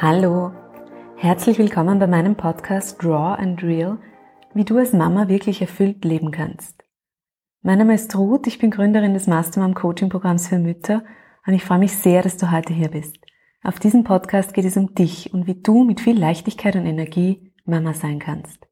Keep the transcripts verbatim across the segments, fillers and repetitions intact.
Hallo, herzlich willkommen bei meinem Podcast Raw and Real, wie du als Mama wirklich erfüllt leben kannst. Mein Name ist Ruth, ich bin Gründerin des Mastermom Coaching Programms für Mütter und ich freue mich sehr, dass du heute hier bist. Auf diesem Podcast geht es um dich und wie du mit viel Leichtigkeit und Energie Mama sein kannst.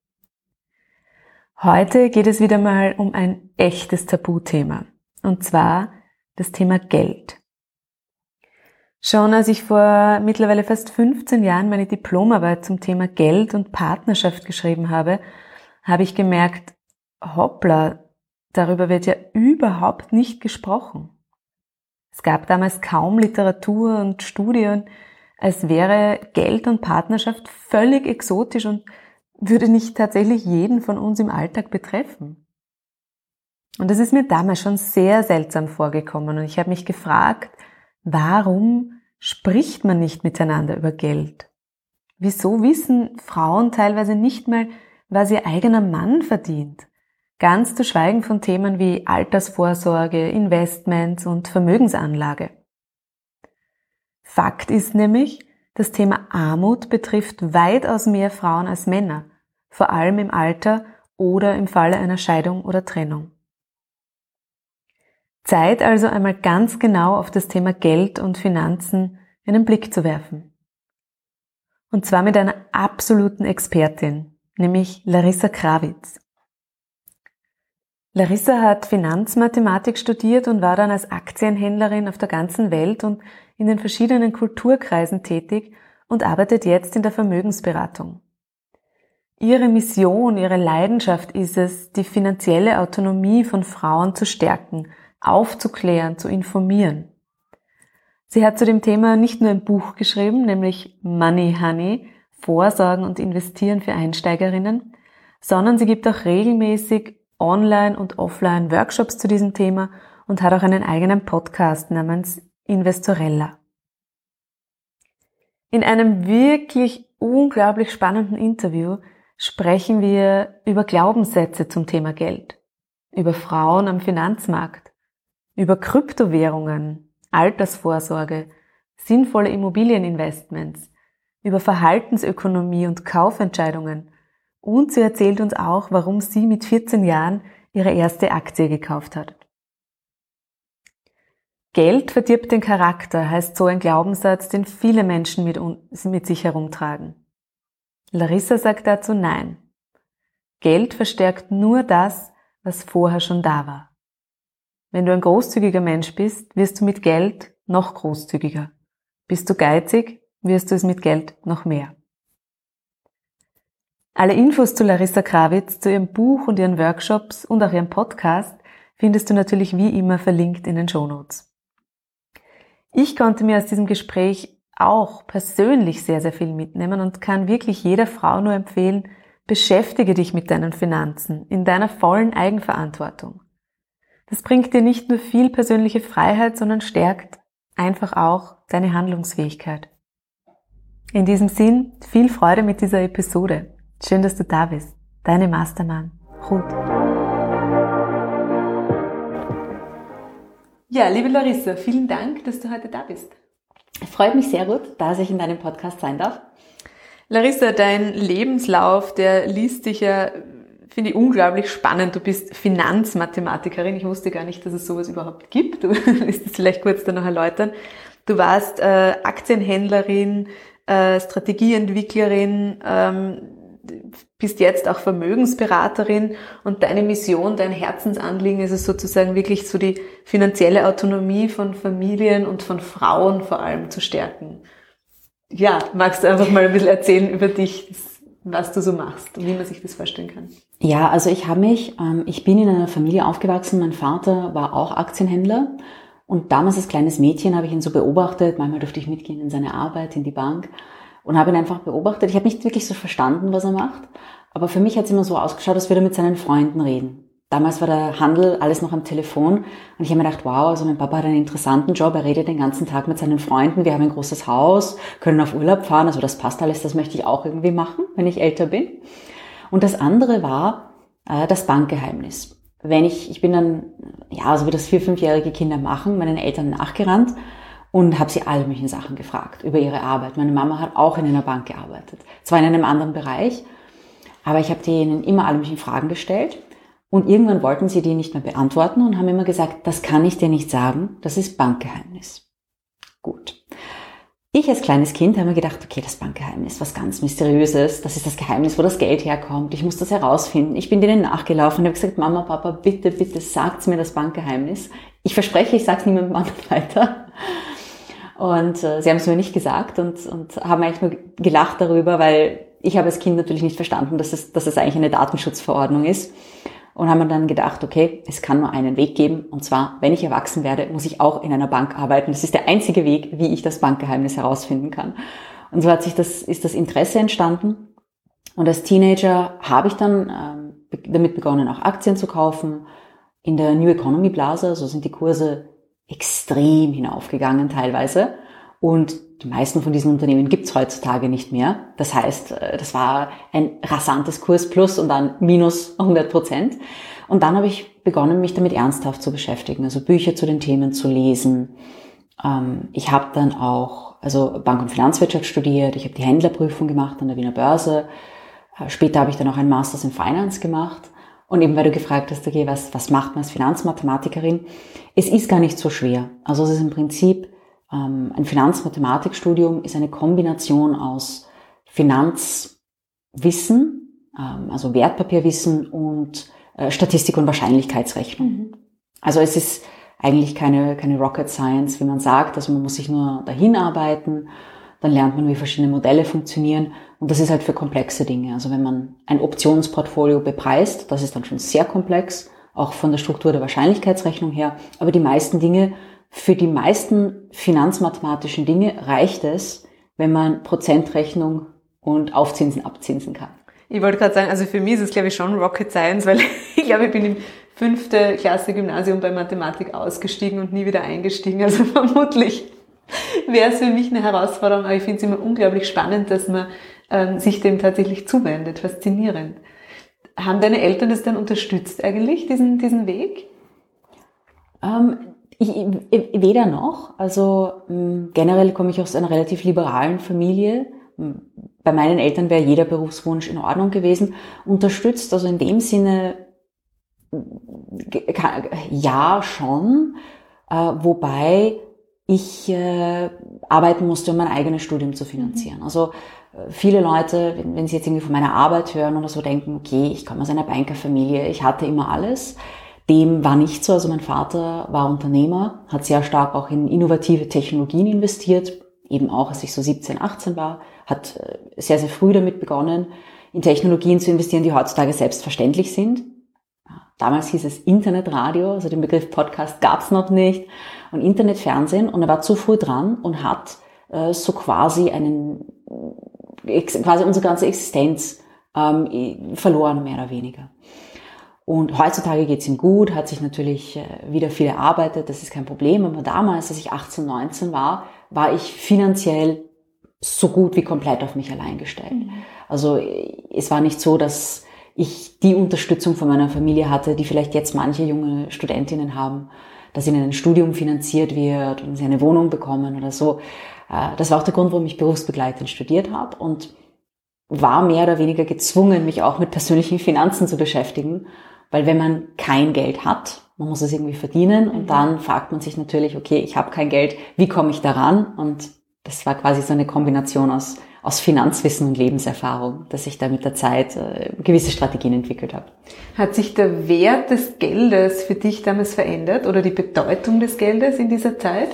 Heute geht es wieder mal um ein echtes Tabuthema, und zwar das Thema Geld. Schon als ich vor mittlerweile fast fünfzehn Jahren meine Diplomarbeit zum Thema Geld und Partnerschaft geschrieben habe, habe ich gemerkt, hoppla, darüber wird ja überhaupt nicht gesprochen. Es gab damals kaum Literatur und Studien, als wäre Geld und Partnerschaft völlig exotisch und würde nicht tatsächlich jeden von uns im Alltag betreffen. Und das ist mir damals schon sehr seltsam vorgekommen und ich habe mich gefragt, warum spricht man nicht miteinander über Geld? Wieso wissen Frauen teilweise nicht mal, was ihr eigener Mann verdient? Ganz zu schweigen von Themen wie Altersvorsorge, Investments und Vermögensanlage. Fakt ist nämlich, das Thema Armut betrifft weitaus mehr Frauen als Männer, vor allem im Alter oder im Falle einer Scheidung oder Trennung. Zeit also einmal ganz genau auf das Thema Geld und Finanzen einen Blick zu werfen. Und zwar mit einer absoluten Expertin, nämlich Larissa Krawitz. Larissa hat Finanzmathematik studiert und war dann als Aktienhändlerin auf der ganzen Welt und in den verschiedenen Kulturkreisen tätig und arbeitet jetzt in der Vermögensberatung. Ihre Mission, ihre Leidenschaft ist es, die finanzielle Autonomie von Frauen zu stärken, aufzuklären, zu informieren. Sie hat zu dem Thema nicht nur ein Buch geschrieben, nämlich Money Honey, Vorsorgen und Investieren für Einsteigerinnen, sondern sie gibt auch regelmäßig Online- und Offline-Workshops zu diesem Thema und hat auch einen eigenen Podcast namens Investorella. In einem wirklich unglaublich spannenden Interview sprechen wir über Glaubenssätze zum Thema Geld, über Frauen am Finanzmarkt, über Kryptowährungen, Altersvorsorge, sinnvolle Immobilieninvestments, über Verhaltensökonomie und Kaufentscheidungen und sie erzählt uns auch, warum sie mit vierzehn Jahren ihre erste Aktie gekauft hat. Geld verdirbt den Charakter, heißt so ein Glaubenssatz, den viele Menschen mit, mit sich herumtragen. Larissa sagt dazu nein. Geld verstärkt nur das, was vorher schon da war. Wenn du ein großzügiger Mensch bist, wirst du mit Geld noch großzügiger. Bist du geizig, wirst du es mit Geld noch mehr. Alle Infos zu Larissa Krawitz, zu ihrem Buch und ihren Workshops und auch ihrem Podcast findest du natürlich wie immer verlinkt in den Shownotes. Ich konnte mir aus diesem Gespräch auch persönlich sehr, sehr viel mitnehmen und kann wirklich jeder Frau nur empfehlen, beschäftige dich mit deinen Finanzen in deiner vollen Eigenverantwortung. Das bringt dir nicht nur viel persönliche Freiheit, sondern stärkt einfach auch deine Handlungsfähigkeit. In diesem Sinn, viel Freude mit dieser Episode. Schön, dass du da bist. Deine Mastermom, Ruth. Ja, liebe Larissa, vielen Dank, dass du heute da bist. Freut mich sehr, Ruth, dass ich in deinem Podcast sein darf. Larissa, dein Lebenslauf, der liest sich ja, finde ich, unglaublich spannend. Du bist Finanzmathematikerin. Ich wusste gar nicht, dass es sowas überhaupt gibt. Du willst es vielleicht kurz dann noch erläutern. Du warst äh, Aktienhändlerin, äh, Strategieentwicklerin, ähm, bist jetzt auch Vermögensberaterin und deine Mission, dein Herzensanliegen ist es sozusagen wirklich so die finanzielle Autonomie von Familien und von Frauen vor allem zu stärken. Ja, magst du einfach mal ein bisschen erzählen über dich, was du so machst und wie man sich das vorstellen kann? Ja, also ich habe mich, ähm, ich bin in einer Familie aufgewachsen, mein Vater war auch Aktienhändler und damals als kleines Mädchen habe ich ihn so beobachtet, manchmal durfte ich mitgehen in seine Arbeit, in die Bank und habe ihn einfach beobachtet. Ich habe nicht wirklich so verstanden, was er macht, aber für mich hat es immer so ausgeschaut, als würde er mit seinen Freunden reden. Damals war der Handel alles noch am Telefon und ich habe mir gedacht, wow, also mein Papa hat einen interessanten Job, er redet den ganzen Tag mit seinen Freunden, wir haben ein großes Haus, können auf Urlaub fahren, also das passt alles, das möchte ich auch irgendwie machen, wenn ich älter bin. Und das andere war äh, das Bankgeheimnis. Wenn ich, ich bin dann, ja, so wie das vier-, fünfjährige Kinder machen, meinen Eltern nachgerannt und habe sie alle möglichen Sachen gefragt über ihre Arbeit. Meine Mama hat auch in einer Bank gearbeitet, zwar in einem anderen Bereich, aber ich habe denen immer alle möglichen Fragen gestellt und irgendwann wollten sie die nicht mehr beantworten und haben immer gesagt, das kann ich dir nicht sagen, das ist Bankgeheimnis. Gut. Ich als kleines Kind habe mir gedacht, okay, das Bankgeheimnis, was ganz Mysteriöses, das ist das Geheimnis, wo das Geld herkommt, ich muss das herausfinden. Ich bin denen nachgelaufen und habe gesagt, Mama, Papa, bitte, bitte, sagt mir das Bankgeheimnis. Ich verspreche, ich sage es niemandem anderen weiter. Und äh, sie haben es mir nicht gesagt und, und haben eigentlich nur gelacht darüber, weil ich habe als Kind natürlich nicht verstanden, dass es, dass es eigentlich eine Datenschutzverordnung ist. Und haben mir dann gedacht, okay, es kann nur einen Weg geben. Und zwar, wenn ich erwachsen werde, muss ich auch in einer Bank arbeiten. Das ist der einzige Weg, wie ich das Bankgeheimnis herausfinden kann. Und so hat sich das, ist das Interesse entstanden. Und als Teenager habe ich dann ähm, damit begonnen, auch Aktien zu kaufen. In der New Economy Blase, so sind die Kurse extrem hinaufgegangen teilweise. Und die meisten von diesen Unternehmen gibt's heutzutage nicht mehr. Das heißt, das war ein rasantes Kursplus und dann minus hundert Prozent. Und dann habe ich begonnen, mich damit ernsthaft zu beschäftigen, also Bücher zu den Themen zu lesen. Ich habe dann auch also Bank- und Finanzwirtschaft studiert, ich habe die Händlerprüfung gemacht an der Wiener Börse. Später habe ich dann auch einen Masters in Finance gemacht. Und eben weil du gefragt hast, okay, was, was macht man als Finanzmathematikerin? Es ist gar nicht so schwer. Also es ist im Prinzip ein Finanzmathematikstudium ist eine Kombination aus Finanzwissen, also Wertpapierwissen und Statistik und Wahrscheinlichkeitsrechnung. Mhm. Also es ist eigentlich keine, keine Rocket Science, wie man sagt. Also man muss sich nur dahin arbeiten, dann lernt man, wie verschiedene Modelle funktionieren. Und das ist halt für komplexe Dinge. Also wenn man ein Optionsportfolio bepreist, das ist dann schon sehr komplex, auch von der Struktur der Wahrscheinlichkeitsrechnung her. Aber die meisten Dinge Für die meisten finanzmathematischen Dinge reicht es, wenn man Prozentrechnung und Aufzinsen abzinsen kann. Ich wollte gerade sagen, also für mich ist es, glaube ich, schon Rocket Science, weil ich glaube, ich bin im fünfte Klasse Gymnasium bei Mathematik ausgestiegen und nie wieder eingestiegen. Also vermutlich wäre es für mich eine Herausforderung, aber ich finde es immer unglaublich spannend, dass man ähm, sich dem tatsächlich zuwendet. Faszinierend. Haben deine Eltern das dann unterstützt eigentlich, diesen, diesen Weg? Ähm, Ich, weder noch. Also mh, generell komme ich aus einer relativ liberalen Familie. Bei meinen Eltern wäre jeder Berufswunsch in Ordnung gewesen. Unterstützt, also in dem Sinne, ja schon, äh, wobei ich äh, arbeiten musste, um mein eigenes Studium zu finanzieren. Also äh, viele Leute, wenn, wenn sie jetzt irgendwie von meiner Arbeit hören oder so, denken, okay, ich komme aus einer Bankerfamilie, ich hatte immer alles. Dem war nicht so. Also mein Vater war Unternehmer, hat sehr stark auch in innovative Technologien investiert, eben auch als ich so siebzehn, achtzehn war, hat sehr, sehr früh damit begonnen, in Technologien zu investieren, die heutzutage selbstverständlich sind. Damals hieß es Internetradio, also den Begriff Podcast gab es noch nicht, und Internetfernsehen, und er war zu früh dran und hat äh, so quasi einen, quasi unsere ganze Existenz ähm, verloren, mehr oder weniger. Und heutzutage geht's ihm gut, hat sich natürlich wieder viel erarbeitet, das ist kein Problem. Aber damals, als ich achtzehn, neunzehn war, war ich finanziell so gut wie komplett auf mich allein gestellt. Mhm. Also es war nicht so, dass ich die Unterstützung von meiner Familie hatte, die vielleicht jetzt manche junge Studentinnen haben, dass ihnen ein Studium finanziert wird und sie eine Wohnung bekommen oder so. Das war auch der Grund, warum ich berufsbegleitend studiert habe und war mehr oder weniger gezwungen, mich auch mit persönlichen Finanzen zu beschäftigen. Weil wenn man kein Geld hat, man muss es irgendwie verdienen und mhm. dann fragt man sich natürlich, okay, ich habe kein Geld, wie komme ich daran? Und das war quasi so eine Kombination aus, aus Finanzwissen und Lebenserfahrung, dass ich da mit der Zeit äh, gewisse Strategien entwickelt habe. Hat sich der Wert des Geldes für dich damals verändert oder die Bedeutung des Geldes in dieser Zeit?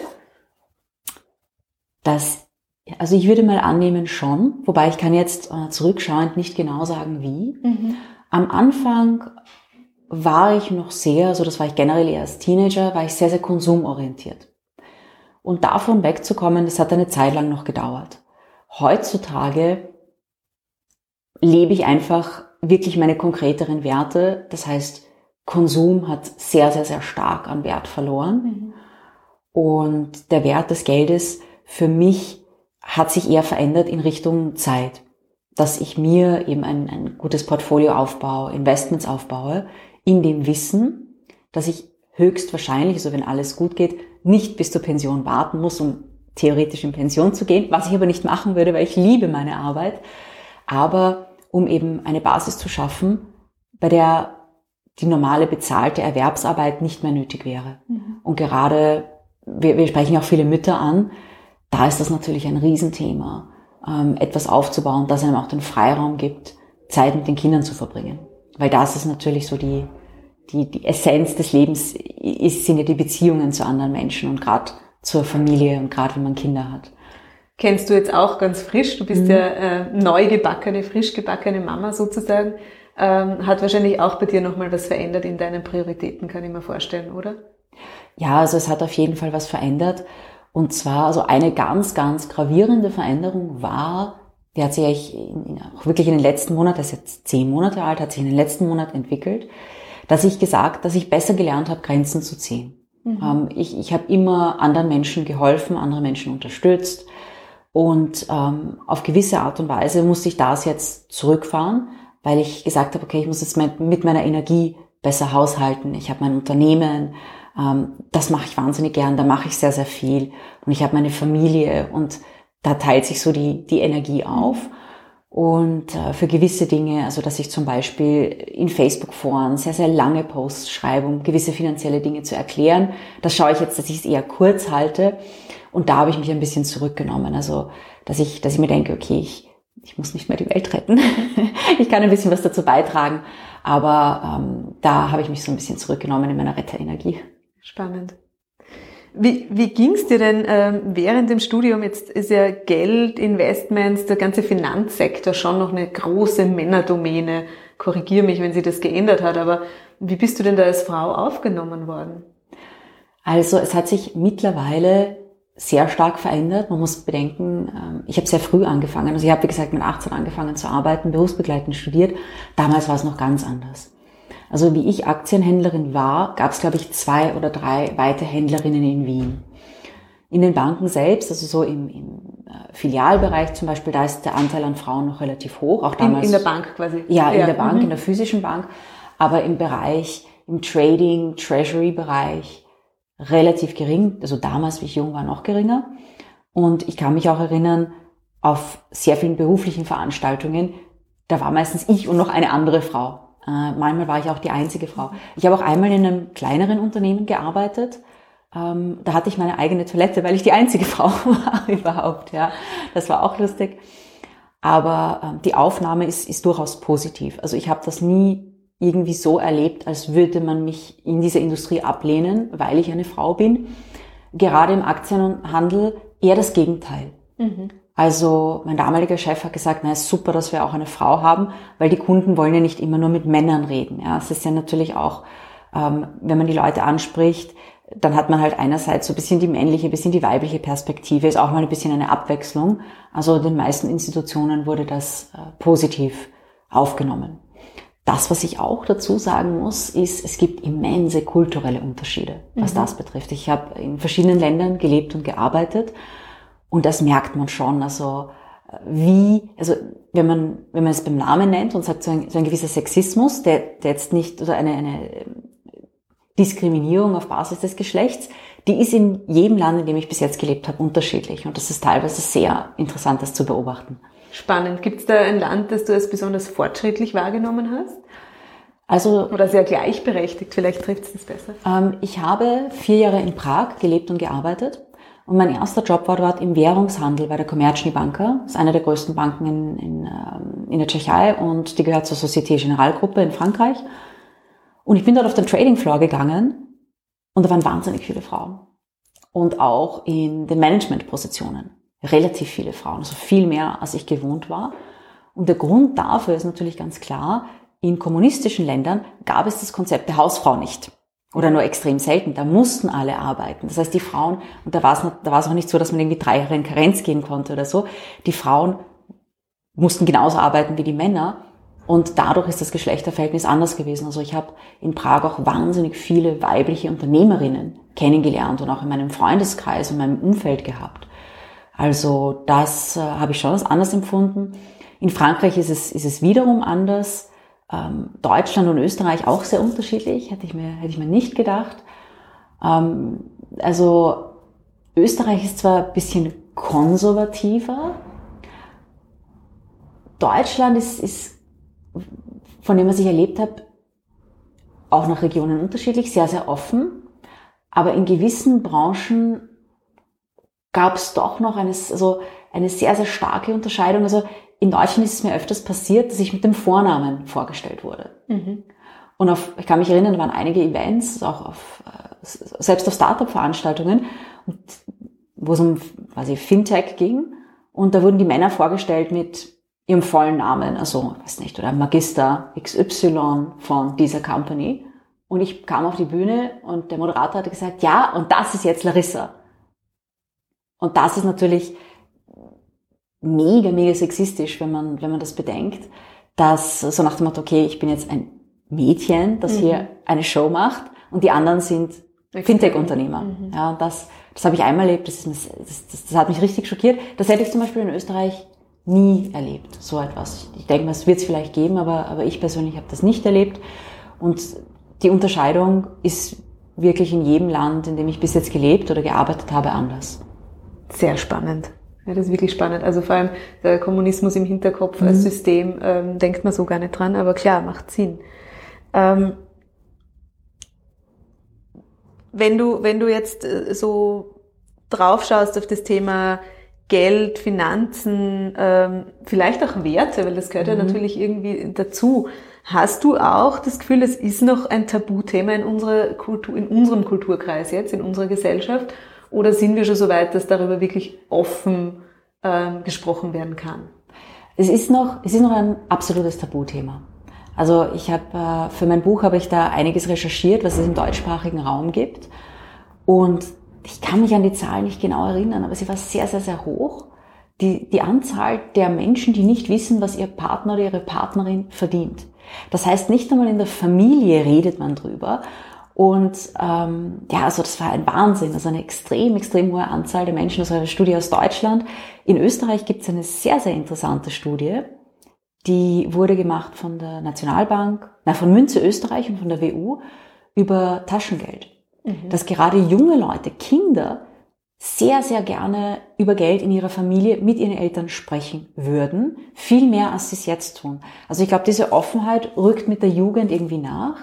Das, also ich würde mal annehmen schon, wobei ich kann jetzt äh, zurückschauend nicht genau sagen, wie. Mhm. Am Anfang war ich noch sehr, also das war ich generell eher als Teenager, war ich sehr, sehr konsumorientiert. Und davon wegzukommen, das hat eine Zeit lang noch gedauert. Heutzutage lebe ich einfach wirklich meine konkreteren Werte. Das heißt, Konsum hat sehr, sehr, sehr stark an Wert verloren. Mhm. Und der Wert des Geldes für mich hat sich eher verändert in Richtung Zeit. Dass ich mir eben ein, ein gutes Portfolio aufbaue, Investments aufbaue, in dem Wissen, dass ich höchstwahrscheinlich, also wenn alles gut geht, nicht bis zur Pension warten muss, um theoretisch in Pension zu gehen, was ich aber nicht machen würde, weil ich liebe meine Arbeit. Aber um eben eine Basis zu schaffen, bei der die normale bezahlte Erwerbsarbeit nicht mehr nötig wäre. Mhm. Und gerade, wir, wir sprechen auch viele Mütter an, da ist das natürlich ein Riesenthema, ähm, etwas aufzubauen, das einem auch den Freiraum gibt, Zeit mit den Kindern zu verbringen. Weil das ist natürlich so die, die, die Essenz des Lebens, ist, sind ja die Beziehungen zu anderen Menschen und gerade zur Familie und gerade wenn man Kinder hat. Kennst du jetzt auch ganz frisch, du bist mhm. ja äh, neu gebackene, frisch gebackene Mama sozusagen, ähm, hat wahrscheinlich auch bei dir nochmal was verändert in deinen Prioritäten, kann ich mir vorstellen, oder? Ja, also es hat auf jeden Fall was verändert. Und zwar, also eine ganz, ganz gravierende Veränderung war, die hat sich eigentlich in, in, auch wirklich in den letzten Monaten, das ist jetzt zehn Monate alt, hat sich in den letzten Monaten entwickelt, dass ich gesagt, dass ich besser gelernt habe, Grenzen zu ziehen. Mhm. Ähm, ich ich habe immer anderen Menschen geholfen, andere Menschen unterstützt und ähm, auf gewisse Art und Weise musste ich das jetzt zurückfahren, weil ich gesagt habe, okay, ich muss jetzt mit, mit meiner Energie besser haushalten. Ich habe mein Unternehmen, ähm, das mache ich wahnsinnig gern, da mache ich sehr, sehr viel und ich habe meine Familie und da teilt sich so die, die Energie auf. Und äh, für gewisse Dinge, also dass ich zum Beispiel in Facebook-Foren sehr, sehr lange Posts schreibe, um gewisse finanzielle Dinge zu erklären, das schaue ich jetzt, dass ich es eher kurz halte. Und da habe ich mich ein bisschen zurückgenommen. Also, dass ich, dass ich mir denke, okay, ich, ich muss nicht mehr die Welt retten. Ich kann ein bisschen was dazu beitragen. Aber ähm, da habe ich mich so ein bisschen zurückgenommen in meiner Retterenergie. Spannend. Wie, wie ging's dir denn ähm, während dem Studium? Jetzt ist ja Geld, Investments, der ganze Finanzsektor schon noch eine große Männerdomäne. Korrigiere mich, wenn sich das geändert hat, aber wie bist du denn da als Frau aufgenommen worden? Also es hat sich mittlerweile sehr stark verändert. Man muss bedenken, ich habe sehr früh angefangen. Also ich habe, wie gesagt, mit achtzehn angefangen zu arbeiten, berufsbegleitend studiert. Damals war es noch ganz anders. Also wie ich Aktienhändlerin war, gab es, glaube ich, zwei oder drei weitere Händlerinnen in Wien. In den Banken selbst, also so im, im Filialbereich zum Beispiel, da ist der Anteil an Frauen noch relativ hoch. Auch damals, in, in der Bank quasi? Ja, in ja. der Bank, mhm. in der physischen Bank. Aber im Bereich, im Trading, Treasury-Bereich relativ gering. Also damals, wie ich jung war, noch geringer. Und ich kann mich auch erinnern, auf sehr vielen beruflichen Veranstaltungen, da war meistens ich und noch eine andere Frau. Äh, manchmal war ich auch die einzige Frau. Ich habe auch einmal in einem kleineren Unternehmen gearbeitet. Ähm, da hatte ich meine eigene Toilette, weil ich die einzige Frau war überhaupt. Ja, das war auch lustig. Aber ähm, die Aufnahme ist, ist durchaus positiv. Also ich habe das nie irgendwie so erlebt, als würde man mich in dieser Industrie ablehnen, weil ich eine Frau bin. Gerade im Aktienhandel eher das Gegenteil. Mhm. Also mein damaliger Chef hat gesagt, na, ist super, dass wir auch eine Frau haben, weil die Kunden wollen ja nicht immer nur mit Männern reden. Ja, es ist ja natürlich auch, ähm, wenn man die Leute anspricht, dann hat man halt einerseits so ein bisschen die männliche, ein bisschen die weibliche Perspektive, ist auch mal ein bisschen eine Abwechslung. Also in den meisten Institutionen wurde das äh, positiv aufgenommen. Das, was ich auch dazu sagen muss, ist, es gibt immense kulturelle Unterschiede, was mhm. das betrifft. Ich habe in verschiedenen Ländern gelebt und gearbeitet. Und das merkt man schon, also wie, also wenn man wenn man es beim Namen nennt und sagt, so ein, so ein gewisser Sexismus, der, der jetzt nicht, oder eine, eine Diskriminierung auf Basis des Geschlechts, die ist in jedem Land, in dem ich bis jetzt gelebt habe, unterschiedlich. Und das ist teilweise sehr interessant, das zu beobachten. Spannend. Gibt es da ein Land, das du als besonders fortschrittlich wahrgenommen hast? Also, oder sehr gleichberechtigt, vielleicht trifft es das besser. Ähm, ich habe vier Jahre in Prag gelebt und gearbeitet. Und mein erster Job war dort im Währungshandel bei der Komerční banka. Das ist eine der größten Banken in, in, in der Tschechei und die gehört zur Société Générale Gruppe in Frankreich. Und ich bin dort auf den Trading Floor gegangen und da waren wahnsinnig viele Frauen. Und auch in den Managementpositionen relativ viele Frauen, also viel mehr, als ich gewohnt war. Und der Grund dafür ist natürlich ganz klar, in kommunistischen Ländern gab es das Konzept der Hausfrau nicht. Oder nur extrem selten. Da mussten alle arbeiten. Das heißt, die Frauen, und da war es, da war es auch nicht so, dass man irgendwie drei Jahre in Karenz gehen konnte oder so. Die Frauen mussten genauso arbeiten wie die Männer. Und dadurch ist das Geschlechterverhältnis anders gewesen. Also ich habe in Prag auch wahnsinnig viele weibliche Unternehmerinnen kennengelernt und auch in meinem Freundeskreis und meinem Umfeld gehabt. Also das äh, habe ich schon als anders empfunden. In Frankreich ist es, ist es wiederum anders. Ähm, Deutschland und Österreich auch sehr unterschiedlich, hätte ich mir, hätte ich mir nicht gedacht. Ähm, also Österreich ist zwar ein bisschen konservativer, Deutschland ist, ist, von dem was ich erlebt habe, auch nach Regionen unterschiedlich, sehr, sehr offen. Aber in gewissen Branchen gab es doch noch eine, also eine sehr, sehr starke Unterscheidung. Also in Deutschland ist es mir öfters passiert, dass ich mit dem Vornamen vorgestellt wurde. Mhm. Und auf, ich kann mich erinnern, da waren einige Events, auch auf, selbst auf Startup-Veranstaltungen, wo es um quasi Fintech ging. Und da wurden die Männer vorgestellt mit ihrem vollen Namen, also, weiß nicht, oder Magister X Y von dieser Company. Und ich kam auf die Bühne und der Moderator hatte gesagt, ja, und das ist jetzt Larissa. Und das ist natürlich mega, mega sexistisch, wenn man, wenn man das bedenkt, dass so nach dem Motto, okay, ich bin jetzt ein Mädchen, das mhm. hier eine Show macht und die anderen sind Fintech-Unternehmer. Mhm. Ja, und das, das habe ich einmal erlebt, das, ist, das, das, das hat mich richtig schockiert. Das hätte ich zum Beispiel in Österreich nie erlebt, so etwas. Ich denke mal, es wird es vielleicht geben, aber, aber ich persönlich habe das nicht erlebt. Und die Unterscheidung ist wirklich in jedem Land, in dem ich bis jetzt gelebt oder gearbeitet habe, anders. Sehr spannend. Ja, das ist wirklich spannend. Also vor allem der Kommunismus im Hinterkopf mhm. als System, ähm, denkt man so gar nicht dran, aber klar, macht Sinn. Ähm, wenn du, wenn du jetzt so drauf schaust auf das Thema Geld, Finanzen, ähm, vielleicht auch Werte, weil das gehört mhm. ja natürlich irgendwie dazu. Hast du auch das Gefühl, es ist noch ein Tabuthema in unserer Kultur, in unserem Kulturkreis jetzt, in unserer Gesellschaft? Oder sind wir schon so weit, dass darüber wirklich offen ähm, gesprochen werden kann? Es ist noch, es ist noch ein absolutes Tabuthema. Also ich habe äh, für mein Buch habe ich da einiges recherchiert, was es im deutschsprachigen Raum gibt. Und ich kann mich an die Zahl nicht genau erinnern, aber sie war sehr, sehr, sehr hoch. Die, die Anzahl der Menschen, die nicht wissen, was ihr Partner oder ihre Partnerin verdient. Das heißt, nicht einmal in der Familie redet man drüber. Und ähm, ja, also das war ein Wahnsinn, also eine extrem, extrem hohe Anzahl der Menschen. Das war eine Studie aus Deutschland. In Österreich gibt es eine sehr, sehr interessante Studie, die wurde gemacht von der Nationalbank, na, von Münze Österreich und von der W U über Taschengeld. Mhm. Dass gerade junge Leute, Kinder, sehr, sehr gerne über Geld in ihrer Familie mit ihren Eltern sprechen würden. Viel mehr, als sie es jetzt tun. Also ich glaube, diese Offenheit rückt mit der Jugend irgendwie nach.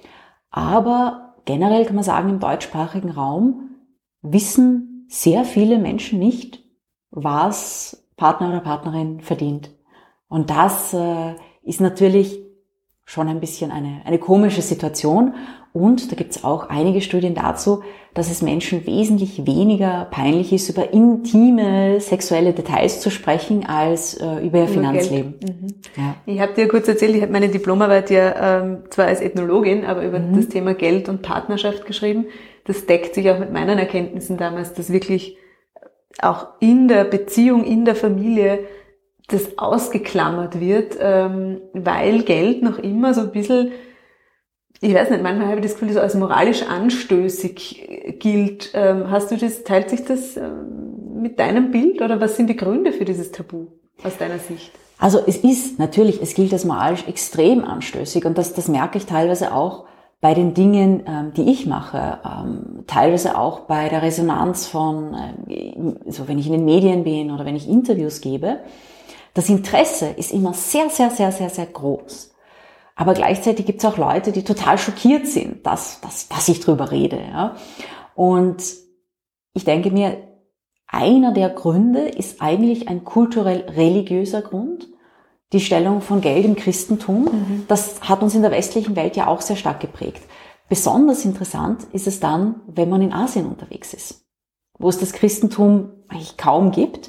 Aber generell kann man sagen, im deutschsprachigen Raum wissen sehr viele Menschen nicht, was Partner oder Partnerin verdient. Und das äh, ist natürlich schon ein bisschen eine, eine komische Situation. Und da gibt es auch einige Studien dazu, dass es Menschen wesentlich weniger peinlich ist, über intime sexuelle Details zu sprechen, als äh, über ihr über Finanzleben. Mhm. Ja. Ich habe dir kurz erzählt, ich habe meine Diplomarbeit ja ähm, zwar als Ethnologin, aber über mhm. das Thema Geld und Partnerschaft geschrieben. Das deckt sich auch mit meinen Erkenntnissen damals, dass wirklich auch in der Beziehung, in der Familie das ausgeklammert wird, ähm, weil Geld noch immer so ein bisschen, ich weiß nicht, manchmal habe ich das Gefühl, das als moralisch anstößig gilt. Ähm, hast du das, teilt sich das ähm, mit deinem Bild oder was sind die Gründe für dieses Tabu aus deiner Sicht? Also es ist natürlich, es gilt als moralisch extrem anstößig und das, das merke ich teilweise auch bei den Dingen, ähm, die ich mache, ähm, teilweise auch bei der Resonanz von, ähm, so wenn ich in den Medien bin oder wenn ich Interviews gebe. Das Interesse ist immer sehr, sehr, sehr, sehr, sehr groß. Aber gleichzeitig gibt es auch Leute, die total schockiert sind, dass, dass, dass ich drüber rede. Ja. Und ich denke mir, einer der Gründe ist eigentlich ein kulturell-religiöser Grund. Die Stellung von Geld im Christentum, mhm. das hat uns in der westlichen Welt ja auch sehr stark geprägt. Besonders interessant ist es dann, wenn man in Asien unterwegs ist, wo es das Christentum eigentlich kaum gibt.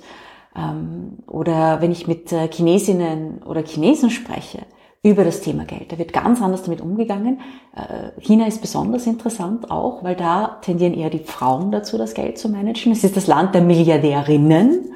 Oder wenn ich mit Chinesinnen oder Chinesen spreche über das Thema Geld, da wird ganz anders damit umgegangen. China ist besonders interessant auch, weil da tendieren eher die Frauen dazu, das Geld zu managen. Es ist das Land der Milliardärinnen.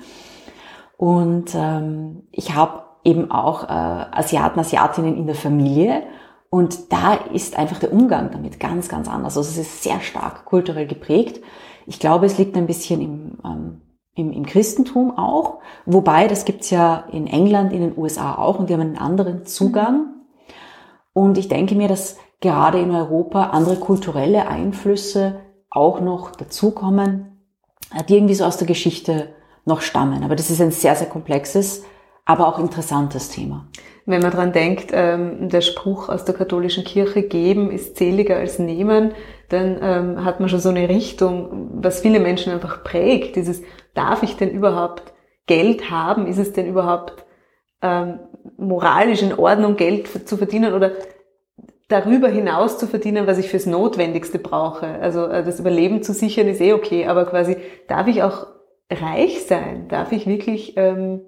Und ähm, ich habe eben auch äh, Asiaten, Asiatinnen in der Familie. Und da ist einfach der Umgang damit ganz, ganz anders. Also es ist sehr stark kulturell geprägt. Ich glaube, es liegt ein bisschen im... Ähm, Im, im Christentum auch, wobei, das gibt's ja in England, in den U S A auch und die haben einen anderen Zugang. Und ich denke mir, dass gerade in Europa andere kulturelle Einflüsse auch noch dazukommen, die irgendwie so aus der Geschichte noch stammen. Aber das ist ein sehr, sehr komplexes, aber auch interessantes Thema. Wenn man dran denkt, ähm, der Spruch aus der katholischen Kirche, geben ist seliger als nehmen, dann ähm, hat man schon so eine Richtung, was viele Menschen einfach prägt. Dieses, darf ich denn überhaupt Geld haben? Ist es denn überhaupt ähm, moralisch in Ordnung, Geld zu verdienen oder darüber hinaus zu verdienen, was ich fürs Notwendigste brauche? Also äh, das Überleben zu sichern ist eh okay, aber quasi, darf ich auch reich sein? Darf ich wirklich ähm,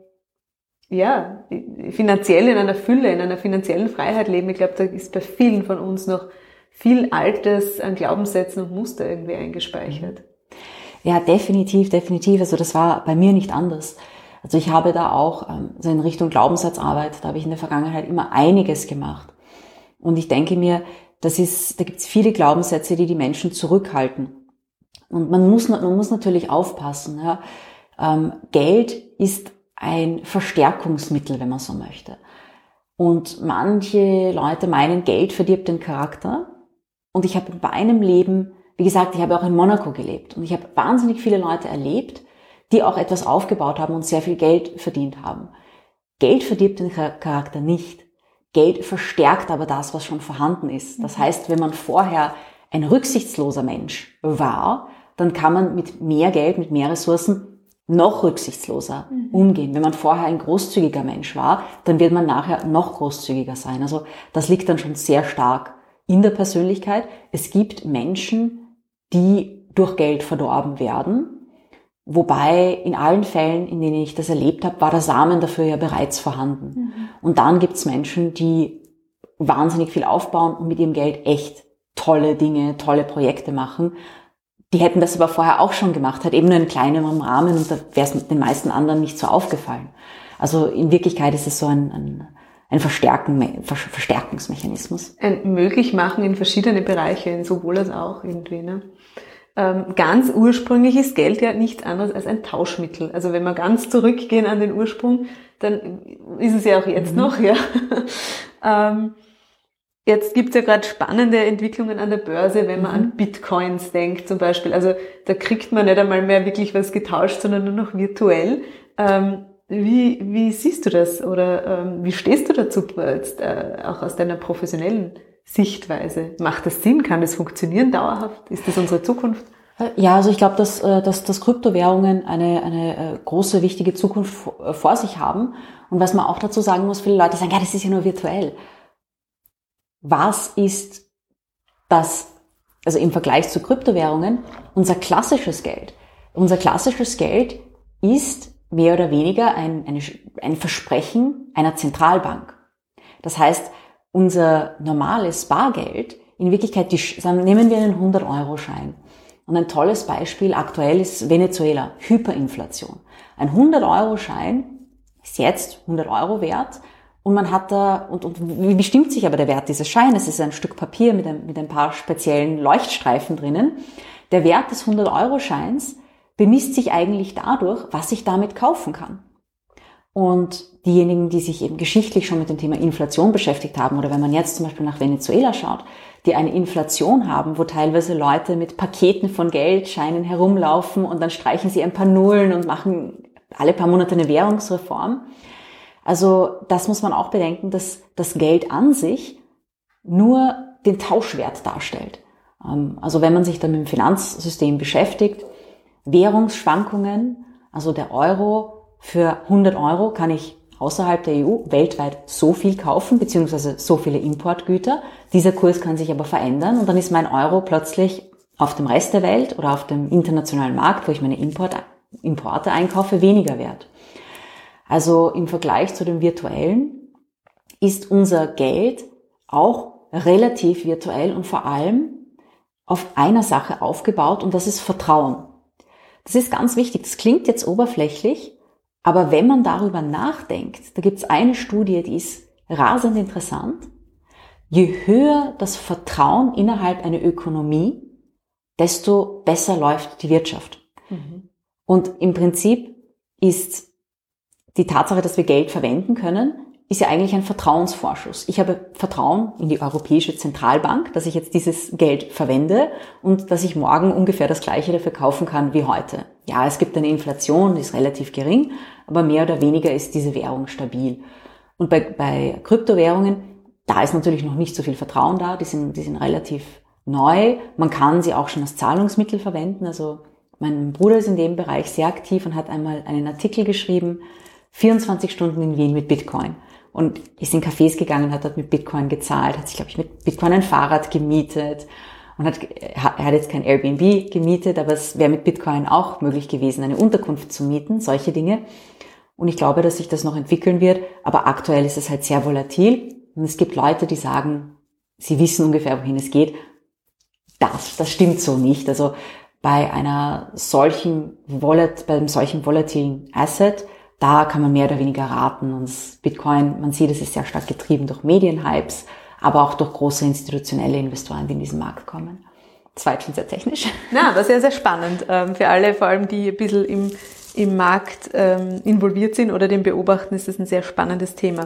ja, finanziell in einer Fülle, in einer finanziellen Freiheit leben? Ich glaube, da ist bei vielen von uns noch viel Altes an Glaubenssätzen und Muster irgendwie eingespeichert. Ja, definitiv, definitiv. Also das war bei mir nicht anders. Also ich habe da auch, also in Richtung Glaubenssatzarbeit, da habe ich in der Vergangenheit immer einiges gemacht. Und ich denke mir, das ist, da gibt es viele Glaubenssätze, die die Menschen zurückhalten. Und man muss, man muss natürlich aufpassen. Ja. Ähm, Geld ist ein Verstärkungsmittel, wenn man so möchte. Und manche Leute meinen, Geld verdirbt den Charakter. Und ich habe in meinem Leben, wie gesagt, ich habe auch in Monaco gelebt. Und ich habe wahnsinnig viele Leute erlebt, die auch etwas aufgebaut haben und sehr viel Geld verdient haben. Geld verdirbt den Charakter nicht. Geld verstärkt aber das, was schon vorhanden ist. Das heißt, wenn man vorher ein rücksichtsloser Mensch war, dann kann man mit mehr Geld, mit mehr Ressourcen noch rücksichtsloser mhm. umgehen. Wenn man vorher ein großzügiger Mensch war, dann wird man nachher noch großzügiger sein. Also das liegt dann schon sehr stark in der Persönlichkeit. Es gibt Menschen, die durch Geld verdorben werden, wobei in allen Fällen, in denen ich das erlebt habe, war der Samen dafür ja bereits vorhanden. Mhm. Und dann gibt es Menschen, die wahnsinnig viel aufbauen und mit ihrem Geld echt tolle Dinge, tolle Projekte machen. Die hätten das aber vorher auch schon gemacht, hat eben nur in kleinerem Rahmen und da wäre es den meisten anderen nicht so aufgefallen. Also in Wirklichkeit ist es so ein, ein, ein Verstärken, Verstärkungsmechanismus. Ein Möglichmachen in verschiedene Bereiche, sowohl als auch irgendwie, ne? Ähm, ganz ursprünglich ist Geld ja nichts anderes als ein Tauschmittel. Also wenn wir ganz zurückgehen an den Ursprung, dann ist es ja auch jetzt mhm. noch, ja. ähm, Jetzt gibt's ja gerade spannende Entwicklungen an der Börse, wenn man mhm. an Bitcoins denkt zum Beispiel. Also da kriegt man nicht einmal mehr wirklich was getauscht, sondern nur noch virtuell. Ähm, wie, wie siehst du das oder ähm, wie stehst du dazu jetzt, äh, auch aus deiner professionellen Sichtweise? Macht das Sinn? Kann das funktionieren dauerhaft? Ist das unsere Zukunft? Ja, also ich glaube, dass, dass, dass Kryptowährungen eine, eine große, wichtige Zukunft vor sich haben. Und was man auch dazu sagen muss, viele Leute sagen, ja, das ist ja nur virtuell. Was ist das, also im Vergleich zu Kryptowährungen, unser klassisches Geld? Unser klassisches Geld ist mehr oder weniger ein, eine, ein Versprechen einer Zentralbank. Das heißt, unser normales Bargeld, in Wirklichkeit, die, nehmen wir einen hundert-Euro-Schein. Und ein tolles Beispiel aktuell ist Venezuela, Hyperinflation. Ein hundert-Euro-Schein ist jetzt hundert Euro wert. Und man hat da, und, und wie bestimmt sich aber der Wert dieses Scheines? Es ist ein Stück Papier mit ein, mit ein paar speziellen Leuchtstreifen drinnen. Der Wert des hundert-Euro-Scheins bemisst sich eigentlich dadurch, was ich damit kaufen kann. Und diejenigen, die sich eben geschichtlich schon mit dem Thema Inflation beschäftigt haben, oder wenn man jetzt zum Beispiel nach Venezuela schaut, die eine Inflation haben, wo teilweise Leute mit Paketen von Geldscheinen herumlaufen und dann streichen sie ein paar Nullen und machen alle paar Monate eine Währungsreform. Also das muss man auch bedenken, dass das Geld an sich nur den Tauschwert darstellt. Also wenn man sich dann mit dem Finanzsystem beschäftigt, Währungsschwankungen, also der Euro für hundert Euro kann ich außerhalb der E U weltweit so viel kaufen, beziehungsweise so viele Importgüter. Dieser Kurs kann sich aber verändern und dann ist mein Euro plötzlich auf dem Rest der Welt oder auf dem internationalen Markt, wo ich meine Import, Importe einkaufe, weniger wert. Also im Vergleich zu dem virtuellen ist unser Geld auch relativ virtuell und vor allem auf einer Sache aufgebaut und das ist Vertrauen. Das ist ganz wichtig. Das klingt jetzt oberflächlich, aber wenn man darüber nachdenkt, da gibt es eine Studie, die ist rasend interessant. Je höher das Vertrauen innerhalb einer Ökonomie, desto besser läuft die Wirtschaft. Mhm. Und im Prinzip ist die Tatsache, dass wir Geld verwenden können, ist ja eigentlich ein Vertrauensvorschuss. Ich habe Vertrauen in die Europäische Zentralbank, dass ich jetzt dieses Geld verwende und dass ich morgen ungefähr das Gleiche dafür kaufen kann wie heute. Ja, es gibt eine Inflation, die ist relativ gering, aber mehr oder weniger ist diese Währung stabil. Und bei, bei Kryptowährungen, da ist natürlich noch nicht so viel Vertrauen da, die sind, die sind relativ neu. Man kann sie auch schon als Zahlungsmittel verwenden. Also mein Bruder ist in dem Bereich sehr aktiv und hat einmal einen Artikel geschrieben, vierundzwanzig Stunden in Wien mit Bitcoin. Und ist in Cafés gegangen, hat dort mit Bitcoin gezahlt, hat sich, glaube ich, mit Bitcoin ein Fahrrad gemietet und hat, er hat jetzt kein Airbnb gemietet, aber es wäre mit Bitcoin auch möglich gewesen, eine Unterkunft zu mieten, solche Dinge. Und ich glaube, dass sich das noch entwickeln wird, aber aktuell ist es halt sehr volatil. Und es gibt Leute, die sagen, sie wissen ungefähr, wohin es geht. Das, das stimmt so nicht. Also bei einer solchen, volat, bei einem solchen volatilen Asset, da kann man mehr oder weniger raten. Und das Bitcoin, man sieht, es ist sehr stark getrieben durch Medienhypes, aber auch durch große institutionelle Investoren, die in diesen Markt kommen. Das war jetzt schon sehr technisch. Ja, aber sehr, sehr spannend. Für alle, vor allem die ein bisschen im, im Markt ähm, involviert sind oder den beobachten, ist das ein sehr spannendes Thema.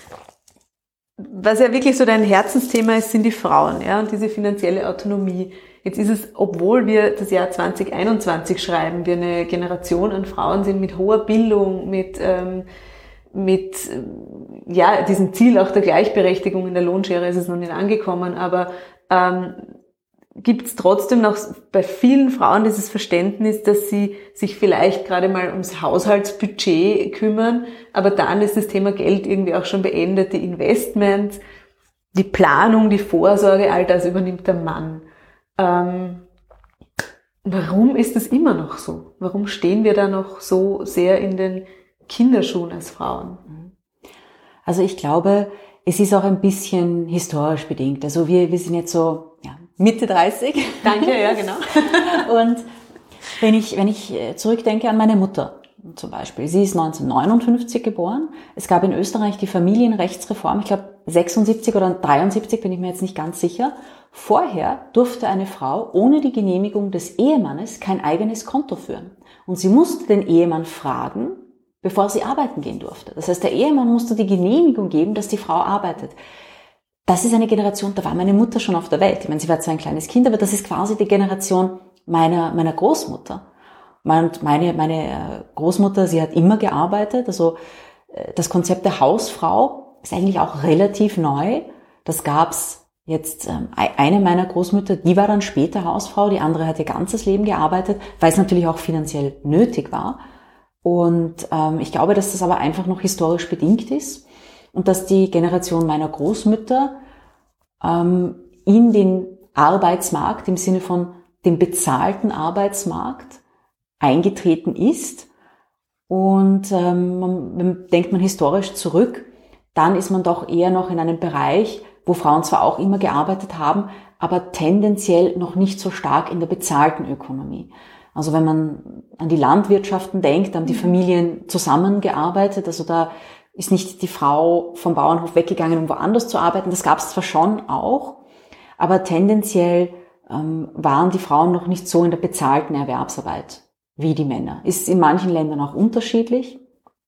Was ja wirklich so dein Herzensthema ist, sind die Frauen, ja, und diese finanzielle Autonomie. Jetzt ist es, obwohl wir das Jahr zwanzig einundzwanzig schreiben, wir eine Generation an Frauen sind mit hoher Bildung, mit, ähm, mit, ja, diesem Ziel auch der Gleichberechtigung in der Lohnschere ist es noch nicht angekommen, aber, ähm, gibt es trotzdem noch bei vielen Frauen dieses Verständnis, dass sie sich vielleicht gerade mal ums Haushaltsbudget kümmern, aber dann ist das Thema Geld irgendwie auch schon beendet, die Investments, die Planung, die Vorsorge, all das übernimmt der Mann. Ähm, warum ist das immer noch so? Warum stehen wir da noch so sehr in den Kinderschuhen als Frauen? Also ich glaube, es ist auch ein bisschen historisch bedingt. Also wir, wir sind jetzt so, ja, Mitte dreißig. Danke, ja, genau. Und wenn ich, wenn ich zurückdenke an meine Mutter zum Beispiel, sie ist neunzehnhundertneunundfünfzig geboren. Es gab in Österreich die Familienrechtsreform, ich glaube sechsundsiebzig oder dreiundsiebzig, bin ich mir jetzt nicht ganz sicher. Vorher durfte eine Frau ohne die Genehmigung des Ehemannes kein eigenes Konto führen. Und sie musste den Ehemann fragen, bevor sie arbeiten gehen durfte. Das heißt, der Ehemann musste die Genehmigung geben, dass die Frau arbeitet. Das ist eine Generation, da war meine Mutter schon auf der Welt. Ich meine, sie war zwar ein kleines Kind, aber das ist quasi die Generation meiner, meiner Großmutter. Und meine, meine Großmutter, sie hat immer gearbeitet. Also das Konzept der Hausfrau ist eigentlich auch relativ neu. Das gab's jetzt, eine meiner Großmütter, die war dann später Hausfrau, die andere hat ihr ganzes Leben gearbeitet, weil es natürlich auch finanziell nötig war. Und ähm, ich glaube, dass das aber einfach noch historisch bedingt ist. Und dass die Generation meiner Großmütter ähm, in den Arbeitsmarkt, im Sinne von dem bezahlten Arbeitsmarkt, eingetreten ist. Und ähm, man, denkt man historisch zurück, dann ist man doch eher noch in einem Bereich, wo Frauen zwar auch immer gearbeitet haben, aber tendenziell noch nicht so stark in der bezahlten Ökonomie. Also wenn man an die Landwirtschaften denkt, haben die Familien zusammengearbeitet, also da ist nicht die Frau vom Bauernhof weggegangen, um woanders zu arbeiten. Das gab es zwar schon auch, aber tendenziell ähm, waren die Frauen noch nicht so in der bezahlten Erwerbsarbeit wie die Männer. Ist in manchen Ländern auch unterschiedlich,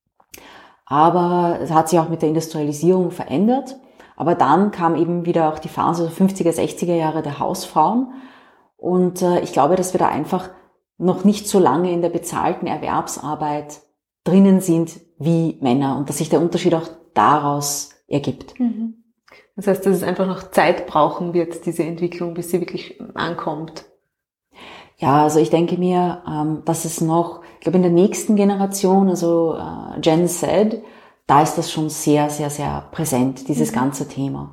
aber es hat sich auch mit der Industrialisierung verändert. Aber dann kam eben wieder auch die Phase der fünfziger, sechziger Jahre der Hausfrauen. Und äh, ich glaube, dass wir da einfach noch nicht so lange in der bezahlten Erwerbsarbeit drinnen sind wie Männer und dass sich der Unterschied auch daraus ergibt. Das heißt, dass es einfach noch Zeit brauchen wird, diese Entwicklung, bis sie wirklich ankommt. Ja, also ich denke mir, dass es noch, ich glaube in der nächsten Generation, also Gen Z, da ist das schon sehr, sehr, sehr präsent, dieses mhm. ganze Thema.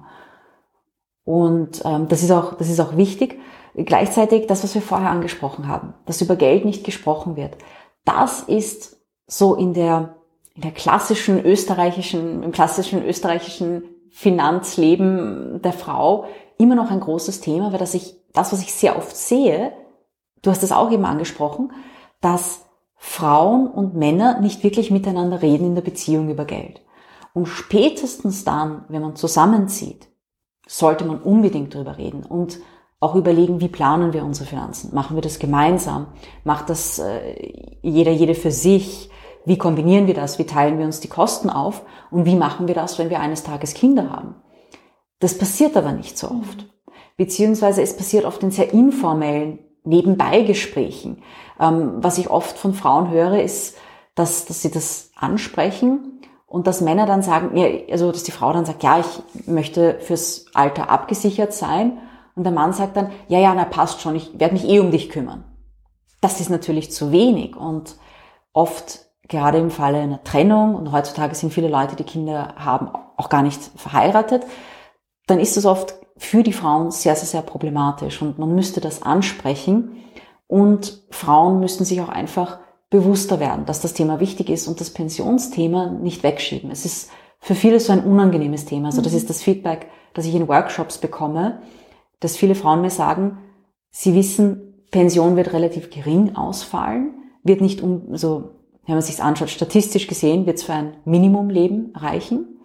Und das ist auch, das ist auch wichtig. Gleichzeitig das, was wir vorher angesprochen haben, dass über Geld nicht gesprochen wird, das ist so in der, in der klassischen österreichischen, im klassischen österreichischen Finanzleben der Frau immer noch ein großes Thema, weil das ich, das, was ich sehr oft sehe, du hast das auch eben angesprochen, dass Frauen und Männer nicht wirklich miteinander reden in der Beziehung über Geld. Und spätestens dann, wenn man zusammenzieht, sollte man unbedingt darüber reden und auch überlegen, wie planen wir unsere Finanzen? Machen wir das gemeinsam? Macht das äh, jeder, jede für sich? Wie kombinieren wir das? Wie teilen wir uns die Kosten auf? Und wie machen wir das, wenn wir eines Tages Kinder haben? Das passiert aber nicht so oft. Beziehungsweise es passiert oft in sehr informellen Nebenbeigesprächen. Ähm, was ich oft von Frauen höre, ist, dass, dass sie das ansprechen und dass Männer dann sagen, ja, also dass die Frau dann sagt, ja, ich möchte fürs Alter abgesichert sein. Und der Mann sagt dann, ja, ja, na passt schon, ich werde mich eh um dich kümmern. Das ist natürlich zu wenig und oft, gerade im Falle einer Trennung, und heutzutage sind viele Leute, die Kinder haben, auch gar nicht verheiratet, dann ist das oft für die Frauen sehr, sehr, sehr problematisch und man müsste das ansprechen und Frauen müssten sich auch einfach bewusster werden, dass das Thema wichtig ist und das Pensionsthema nicht wegschieben. Es ist für viele so ein unangenehmes Thema. Also das ist das Feedback, das ich in Workshops bekomme, dass viele Frauen mir sagen, sie wissen, Pension wird relativ gering ausfallen, wird nicht um, so, wenn man sich anschaut, statistisch gesehen, wird es für ein Minimumleben reichen.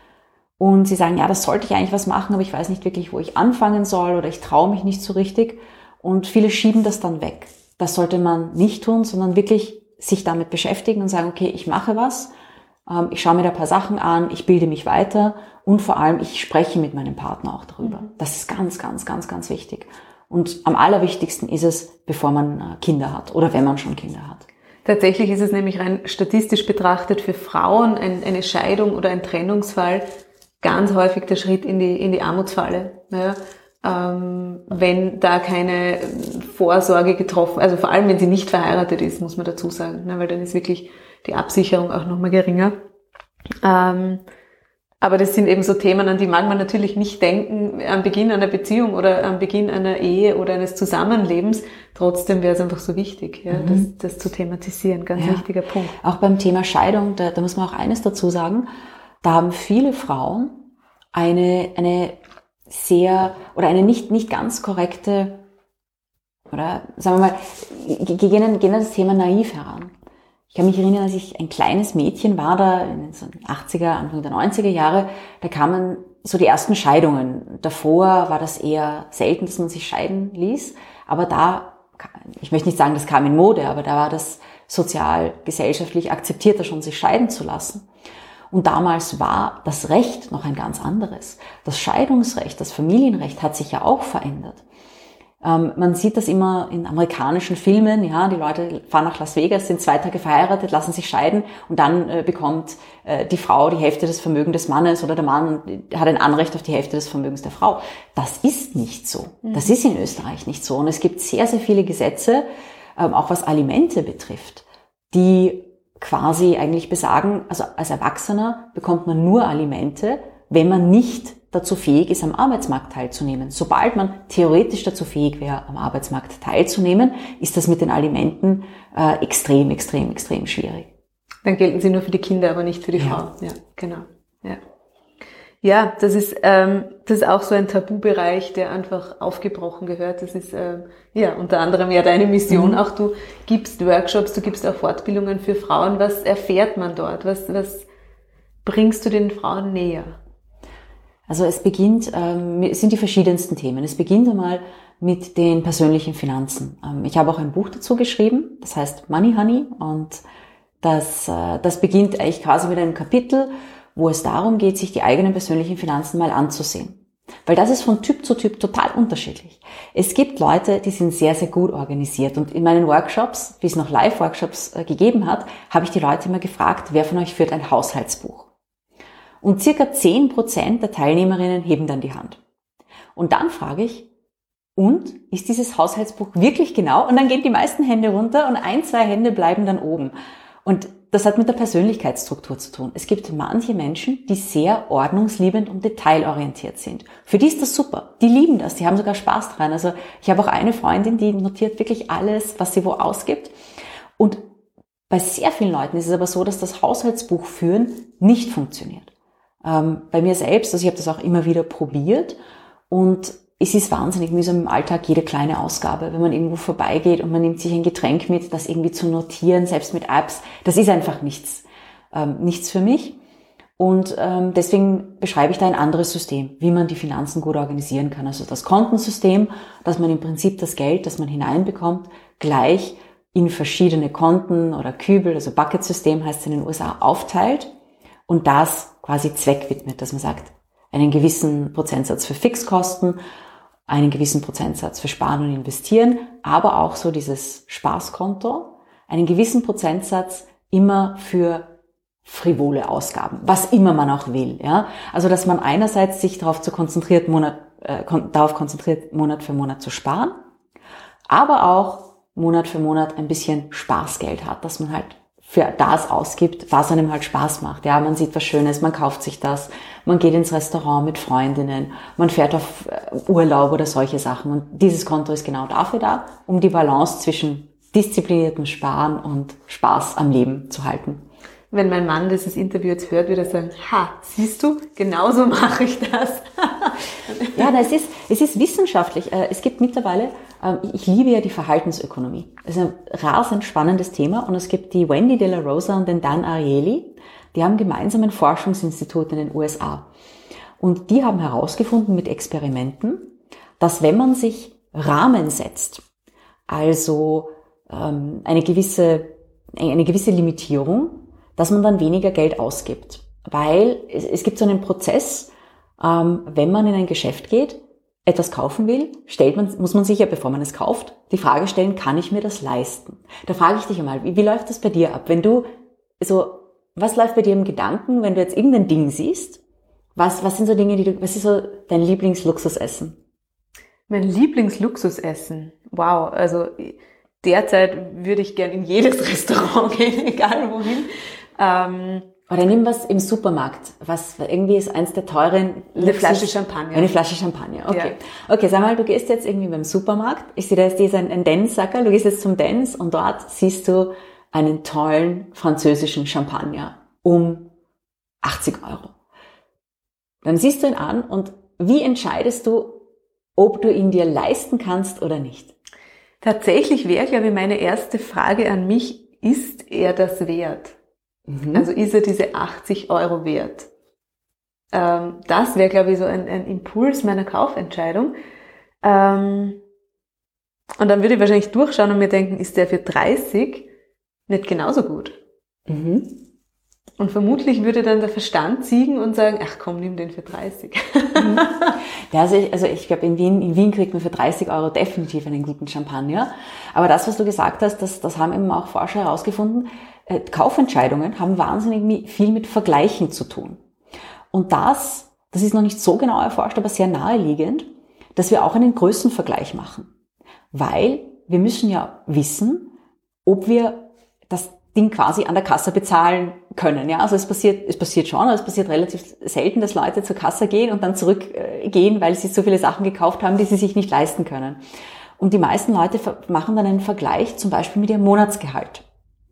Und sie sagen, ja, das sollte ich eigentlich was machen, aber ich weiß nicht wirklich, wo ich anfangen soll oder ich traue mich nicht so richtig. Und viele schieben das dann weg. Das sollte man nicht tun, sondern wirklich sich damit beschäftigen und sagen, okay, ich mache was, ich schaue mir da ein paar Sachen an, ich bilde mich weiter und vor allem, ich spreche mit meinem Partner auch darüber. Das ist ganz, ganz, ganz, ganz wichtig. Und am allerwichtigsten ist es, bevor man Kinder hat oder wenn man schon Kinder hat. Tatsächlich ist es nämlich rein statistisch betrachtet für Frauen ein, eine Scheidung oder ein Trennungsfall ganz häufig der Schritt in die, in die Armutsfalle. Ja. Ähm, wenn da keine Vorsorge getroffen, also vor allem wenn sie nicht verheiratet ist, muss man dazu sagen, ne, weil dann ist wirklich die Absicherung auch nochmal geringer. Ähm, aber das sind eben so Themen, an die mag man natürlich nicht denken am Beginn einer Beziehung oder am Beginn einer Ehe oder eines Zusammenlebens. Trotzdem wäre es einfach so wichtig, ja, mhm. das, das zu thematisieren. Ganz ja. wichtiger Punkt. Auch beim Thema Scheidung, da, da muss man auch eines dazu sagen, da haben viele Frauen eine, eine sehr, oder eine nicht, nicht ganz korrekte, oder sagen wir mal, gehen, gehen das Thema naiv heran. Ich kann mich erinnern, als ich ein kleines Mädchen war, da in den achtziger, Anfang der neunziger Jahre, da kamen so die ersten Scheidungen. Davor war das eher selten, dass man sich scheiden ließ, aber da, ich möchte nicht sagen, das kam in Mode, aber da war das sozial, gesellschaftlich akzeptierter schon, sich scheiden zu lassen. Und damals war das Recht noch ein ganz anderes. Das Scheidungsrecht, das Familienrecht hat sich ja auch verändert. Ähm, man sieht das immer in amerikanischen Filmen, ja, die Leute fahren nach Las Vegas, sind zwei Tage verheiratet, lassen sich scheiden und dann äh, bekommt äh, die Frau die Hälfte des Vermögens des Mannes oder der Mann hat ein Anrecht auf die Hälfte des Vermögens der Frau. Das ist nicht so. Mhm. Das ist in Österreich nicht so. Und es gibt sehr, sehr viele Gesetze, ähm, auch was Alimente betrifft, die quasi eigentlich besagen, also als Erwachsener bekommt man nur Alimente, wenn man nicht dazu fähig ist, am Arbeitsmarkt teilzunehmen. Sobald man theoretisch dazu fähig wäre, am Arbeitsmarkt teilzunehmen, ist das mit den Alimenten äh, extrem, extrem, extrem schwierig. Dann gelten sie nur für die Kinder, aber nicht für die ja. Frau. Ja, genau. Ja. Ja, das ist ähm, das ist auch so ein Tabubereich, der einfach aufgebrochen gehört. Das ist ähm, ja unter anderem ja deine Mission. Mhm. Auch du gibst Workshops, du gibst auch Fortbildungen für Frauen. Was erfährt man dort? Was was bringst du den Frauen näher? Also es beginnt, ähm, es sind die verschiedensten Themen. Es beginnt einmal mit den persönlichen Finanzen. Ähm, ich habe auch ein Buch dazu geschrieben, das heißt Money Honey, und das äh, das beginnt eigentlich quasi mit einem Kapitel, wo es darum geht, sich die eigenen persönlichen Finanzen mal anzusehen. Weil das ist von Typ zu Typ total unterschiedlich. Es gibt Leute, die sind sehr, sehr gut organisiert. Und in meinen Workshops, wie es noch Live-Workshops äh, gegeben hat, habe ich die Leute immer gefragt, wer von euch führt ein Haushaltsbuch? Und circa zehn Prozent der Teilnehmerinnen heben dann die Hand. Und dann frage ich, und ist dieses Haushaltsbuch wirklich genau? Und dann gehen die meisten Hände runter und ein, zwei Hände bleiben dann oben. Und das hat mit der Persönlichkeitsstruktur zu tun. Es gibt manche Menschen, die sehr ordnungsliebend und detailorientiert sind. Für die ist das super. Die lieben das. Die haben sogar Spaß dran. Also ich habe auch eine Freundin, die notiert wirklich alles, was sie wo ausgibt. Und bei sehr vielen Leuten ist es aber so, dass das Haushaltsbuch führen nicht funktioniert. Ähm, bei mir selbst, also ich habe das auch immer wieder probiert und es ist wahnsinnig mühsam im Alltag, jede kleine Ausgabe, wenn man irgendwo vorbeigeht und man nimmt sich ein Getränk mit, das irgendwie zu notieren, selbst mit Apps, das ist einfach nichts, ähm, nichts für mich. Und ähm, deswegen beschreibe ich da ein anderes System, wie man die Finanzen gut organisieren kann. Also das Kontensystem, dass man im Prinzip das Geld, das man hineinbekommt, gleich in verschiedene Konten oder Kübel, also Bucket-System heißt es in den U S A, aufteilt und das quasi zweckwidmet, dass man sagt, einen gewissen Prozentsatz für Fixkosten, einen gewissen Prozentsatz für Sparen und Investieren, aber auch so dieses Spaßkonto, einen gewissen Prozentsatz immer für frivole Ausgaben, was immer man auch will, ja. Also, dass man einerseits sich darauf zu konzentriert, Monat, äh, kon- darauf konzentriert, Monat für Monat zu sparen, aber auch Monat für Monat ein bisschen Spaßgeld hat, dass man halt für das ausgibt, was einem halt Spaß macht. Ja, man sieht was Schönes, man kauft sich das, man geht ins Restaurant mit Freundinnen, man fährt auf Urlaub oder solche Sachen. Und dieses Konto ist genau dafür da, um die Balance zwischen diszipliniertem Sparen und Spaß am Leben zu halten. Wenn mein Mann dieses Interview jetzt hört, wird er sagen, ha, siehst du, genauso mache ich das. Ja, es ist, es ist wissenschaftlich. Es gibt mittlerweile, ich liebe ja die Verhaltensökonomie. Das ist ein rasend spannendes Thema und es gibt die Wendy De La Rosa und den Dan Ariely, die haben gemeinsam ein Forschungsinstitut in den U S A. Und die haben herausgefunden mit Experimenten, dass wenn man sich Rahmen setzt, also ähm, eine gewisse, eine gewisse Limitierung, dass man dann weniger Geld ausgibt. Weil es, es gibt so einen Prozess, ähm, wenn man in ein Geschäft geht, etwas kaufen will, stellt man, muss man sich ja, bevor man es kauft, die Frage stellen, kann ich mir das leisten? Da frage ich dich einmal, wie, wie läuft das bei dir ab? Wenn du, so, was läuft bei dir im Gedanken, wenn du jetzt irgendein Ding siehst? Was, was sind so Dinge, die du, was ist so dein Lieblingsluxusessen? Mein Lieblingsluxusessen? Wow, also derzeit würde ich gern in jedes Restaurant gehen, egal wohin. Ähm, Oder nimm was im Supermarkt, was irgendwie ist eins der teuren... Eine Flasche Champagner. Eine Flasche Champagner, okay. Ja. Okay, sag mal, du gehst jetzt irgendwie beim Supermarkt, ich sehe da ist ein, ein Dance-Sackerl, du gehst jetzt zum Dance und dort siehst du einen tollen französischen Champagner um achtzig Euro. Dann siehst du ihn an und wie entscheidest du, ob du ihn dir leisten kannst oder nicht? Tatsächlich wäre, glaube ich, meine erste Frage an mich, ist er das wert? Mhm. Also ist er diese achtzig Euro wert? Ähm, das wäre, glaube ich, so ein, ein Impuls meiner Kaufentscheidung. Ähm, und dann würde ich wahrscheinlich durchschauen und mir denken, ist der für dreißig nicht genauso gut? Mhm. Und vermutlich würde dann der Verstand siegen und sagen, ach komm, nimm den für dreißig. Mhm. Ja, also ich, also ich glaube, in Wien, in Wien kriegt man für dreißig Euro definitiv einen guten Champagner. Aber das, was du gesagt hast, das, das haben eben auch Forscher herausgefunden. Äh, Kaufentscheidungen haben wahnsinnig viel mit Vergleichen zu tun. Und das, das ist noch nicht so genau erforscht, aber sehr naheliegend, dass wir auch einen Größenvergleich machen. Weil wir müssen ja wissen, ob wir das Ding quasi an der Kasse bezahlen können. Ja, also es passiert, es passiert schon, aber es passiert relativ selten, dass Leute zur Kasse gehen und dann zurückgehen, weil sie so viele Sachen gekauft haben, die sie sich nicht leisten können. Und die meisten Leute machen dann einen Vergleich zum Beispiel mit ihrem Monatsgehalt.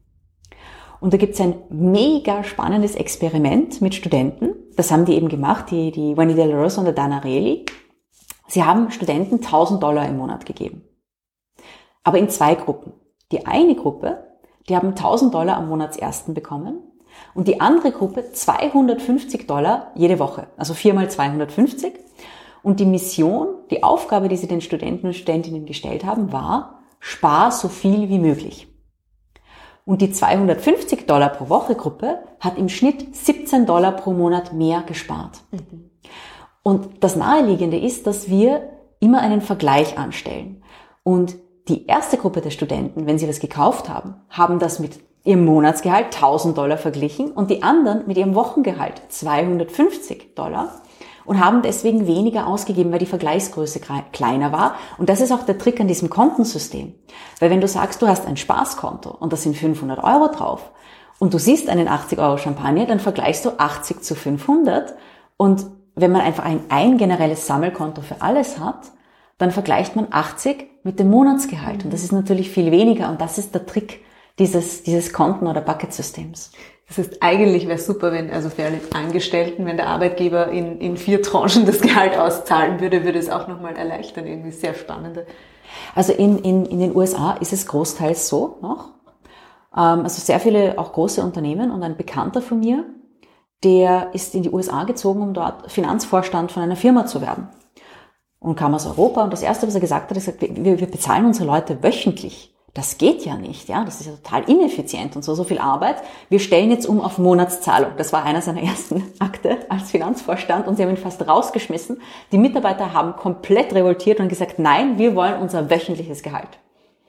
Und da gibt es ein mega spannendes Experiment mit Studenten. Das haben die eben gemacht, die, die Wendy De La Rosa und der Dan Ariely. Sie haben Studenten tausend Dollar im Monat gegeben. Aber in zwei Gruppen. Die eine Gruppe, die haben tausend Dollar am Monatsersten bekommen und die andere Gruppe zweihundertfünfzig Dollar jede Woche, also viermal zweihundertfünfzig. Und die Mission, die Aufgabe, die sie den Studenten und Studentinnen gestellt haben, war, spar so viel wie möglich. Und die zweihundertfünfzig Dollar pro Woche Gruppe hat im Schnitt siebzehn Dollar pro Monat mehr gespart. Mhm. Und das Naheliegende ist, dass wir immer einen Vergleich anstellen. Und die erste Gruppe der Studenten, wenn sie was gekauft haben, haben das mit ihrem Monatsgehalt tausend Dollar verglichen und die anderen mit ihrem Wochengehalt zweihundertfünfzig Dollar und haben deswegen weniger ausgegeben, weil die Vergleichsgröße kleiner war. Und das ist auch der Trick an diesem Kontensystem. Weil wenn du sagst, du hast ein Spaßkonto und da sind fünfhundert Euro drauf und du siehst einen achtzig Euro Champagner, dann vergleichst du achtzig zu fünfhundert. Und wenn man einfach ein, ein generelles Sammelkonto für alles hat, dann vergleicht man achtzig mit dem Monatsgehalt. Und das ist natürlich viel weniger. Und das ist der Trick dieses, dieses Konten- oder Bucket-Systems. Das heißt, eigentlich wäre es super, wenn, also für alle Angestellten, wenn der Arbeitgeber in, in vier Tranchen das Gehalt auszahlen würde, würde es auch nochmal erleichtern. Irgendwie sehr spannend. Also in, in, in den U S A ist es großteils so noch. Also sehr viele, auch große Unternehmen und ein Bekannter von mir, der ist in die U S A gezogen, um dort Finanzvorstand von einer Firma zu werden. Und kam aus Europa und das Erste, was er gesagt hat, ist, wir, wir bezahlen unsere Leute wöchentlich. das geht ja nicht, ja, das ist ja total ineffizient und so, so viel Arbeit. Wir stellen jetzt um auf Monatszahlung. Das war einer seiner ersten Akte als Finanzvorstand und sie haben ihn fast rausgeschmissen. Die Mitarbeiter haben komplett revoltiert und gesagt, nein, wir wollen unser wöchentliches Gehalt.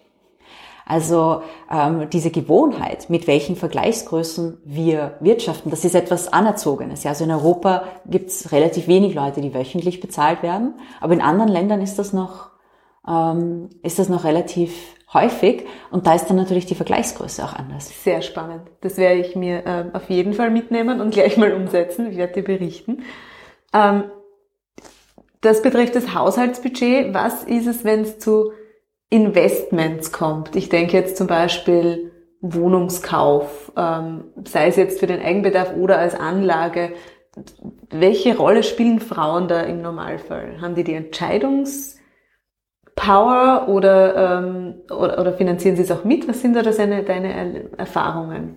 Also ähm, diese Gewohnheit, mit welchen Vergleichsgrößen wir wirtschaften, das ist etwas Anerzogenes. Ja, also in Europa gibt es relativ wenig Leute, die wöchentlich bezahlt werden, aber in anderen Ländern ist das noch ähm, ist das noch relativ häufig und da ist dann natürlich die Vergleichsgröße auch anders. Sehr spannend. Das werde ich mir äh, auf jeden Fall mitnehmen und gleich mal umsetzen. Ich werde dir berichten. Ähm, das betrifft das Haushaltsbudget. Was ist es, wenn es zu Investments kommt? Ich denke jetzt zum Beispiel Wohnungskauf, ähm, sei es jetzt für den Eigenbedarf oder als Anlage. Welche Rolle spielen Frauen da im Normalfall? Haben die die Entscheidungs Power oder, ähm, oder, oder finanzieren Sie es auch mit? Was sind da deine, deine Erfahrungen?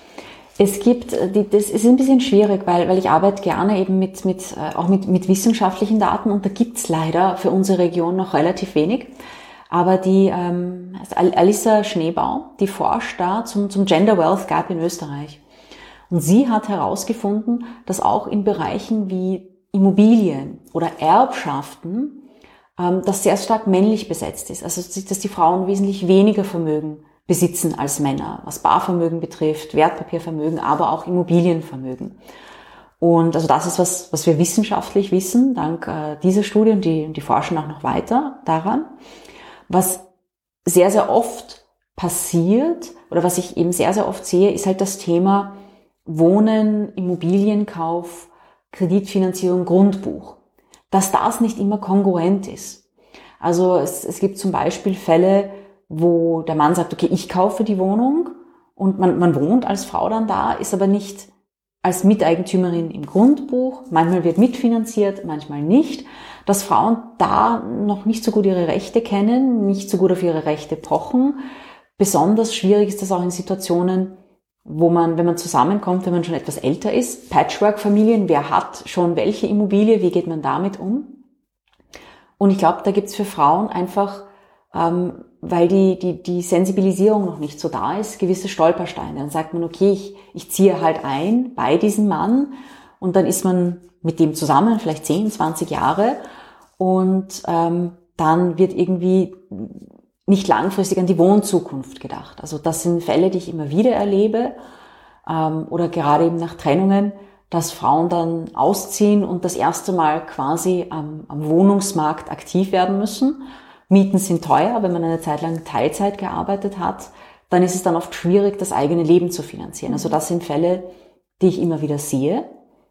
Es gibt, die, das ist ein bisschen schwierig, weil, weil ich arbeite gerne eben mit, mit, auch mit, mit wissenschaftlichen Daten und da gibt's leider für unsere Region noch relativ wenig. Aber die, ähm, Alissa Schneebau, die forscht da zum, zum Gender Wealth Gap in Österreich. Und sie hat herausgefunden, dass auch in Bereichen wie Immobilien oder Erbschaften das sehr stark männlich besetzt ist. Also, dass die Frauen wesentlich weniger Vermögen besitzen als Männer, was Barvermögen betrifft, Wertpapiervermögen, aber auch Immobilienvermögen. Und also das ist was, was wir wissenschaftlich wissen, dank äh, dieser Studie, und die, die forschen auch noch weiter daran. Was sehr, sehr oft passiert, oder was ich eben sehr, sehr oft sehe, ist halt das Thema Wohnen, Immobilienkauf, Kreditfinanzierung, Grundbuch. Dass das nicht immer kongruent ist. Also es, es gibt zum Beispiel Fälle, wo der Mann sagt, okay, ich kaufe die Wohnung und man, man wohnt als Frau dann da, ist aber nicht als Miteigentümerin im Grundbuch. Manchmal wird mitfinanziert, manchmal nicht. Dass Frauen da noch nicht so gut ihre Rechte kennen, nicht so gut auf ihre Rechte pochen. Besonders schwierig ist das auch in Situationen, wo man, wenn man zusammenkommt, wenn man schon etwas älter ist, Patchwork-Familien, wer hat schon welche Immobilie, wie geht man damit um? Und ich glaube, da gibt's für Frauen einfach, ähm, weil die, die, die Sensibilisierung noch nicht so da ist, gewisse Stolpersteine. Dann sagt man, okay, ich, ich ziehe halt ein bei diesem Mann und dann ist man mit dem zusammen, vielleicht zehn, zwanzig Jahre und ähm, dann wird irgendwie nicht langfristig an die Wohnzukunft gedacht. Also das sind Fälle, die ich immer wieder erlebe, ähm, oder gerade eben nach Trennungen, dass Frauen dann ausziehen und das erste Mal quasi am, am Wohnungsmarkt aktiv werden müssen. Mieten sind teuer, wenn man eine Zeit lang Teilzeit gearbeitet hat, dann ist es dann oft schwierig, das eigene Leben zu finanzieren. Also das sind Fälle, die ich immer wieder sehe.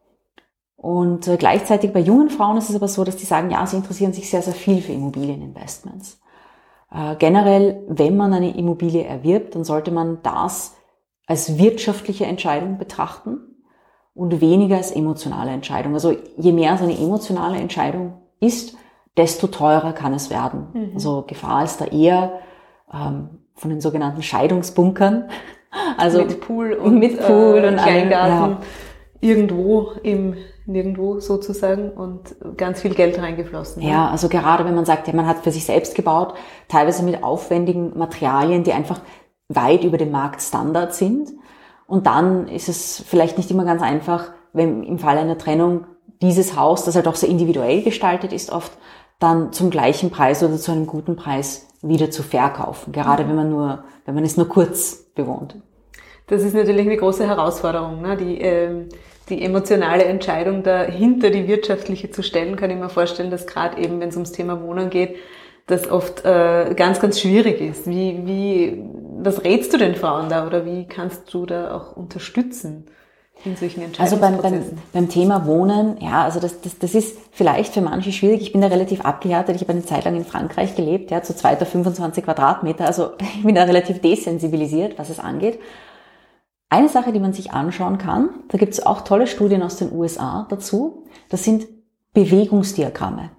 Und äh, gleichzeitig bei jungen Frauen ist es aber so, dass die sagen, ja, sie interessieren sich sehr, sehr viel für Immobilieninvestments. Äh, generell, wenn man eine Immobilie erwirbt, dann sollte man das als wirtschaftliche Entscheidung betrachten und weniger als emotionale Entscheidung. Also je mehr es eine emotionale Entscheidung ist, desto teurer kann es werden. Mhm. Also Gefahr ist da eher ähm, von den sogenannten Scheidungsbunkern. Also mit Pool und, mit Pool äh, und Kleingarten allem, ja. irgendwo im nirgendwo sozusagen und ganz viel Geld reingeflossen. Ja, ne? Also gerade wenn man sagt, ja, man hat für sich selbst gebaut, teilweise mit aufwendigen Materialien, die einfach weit über dem Marktstandard sind. Und dann ist es vielleicht nicht immer ganz einfach, wenn im Fall einer Trennung dieses Haus, das halt auch sehr individuell gestaltet ist, oft dann zum gleichen Preis oder zu einem guten Preis wieder zu verkaufen. Gerade mhm. wenn man nur, wenn man es nur kurz bewohnt. Das ist natürlich eine große Herausforderung, ne? Die, ähm, die emotionale Entscheidung dahinter, die wirtschaftliche zu stellen, kann ich mir vorstellen, dass gerade eben, wenn es ums Thema Wohnen geht, das oft äh, ganz, ganz schwierig ist. Wie, wie, was rätst du den Frauen da oder wie kannst du da auch unterstützen in solchen Entscheidungsprozessen? Also beim, beim, beim Thema Wohnen, ja, also das, das, das ist vielleicht für manche schwierig. Ich bin da relativ abgehärtet. Ich habe eine Zeit lang in Frankreich gelebt, ja, zu zweiter fünfundzwanzig Quadratmeter. Also ich bin da relativ desensibilisiert, was es angeht. Eine Sache, die man sich anschauen kann, da gibt es auch tolle Studien aus den U S A dazu, das sind Bewegungsdiagramme.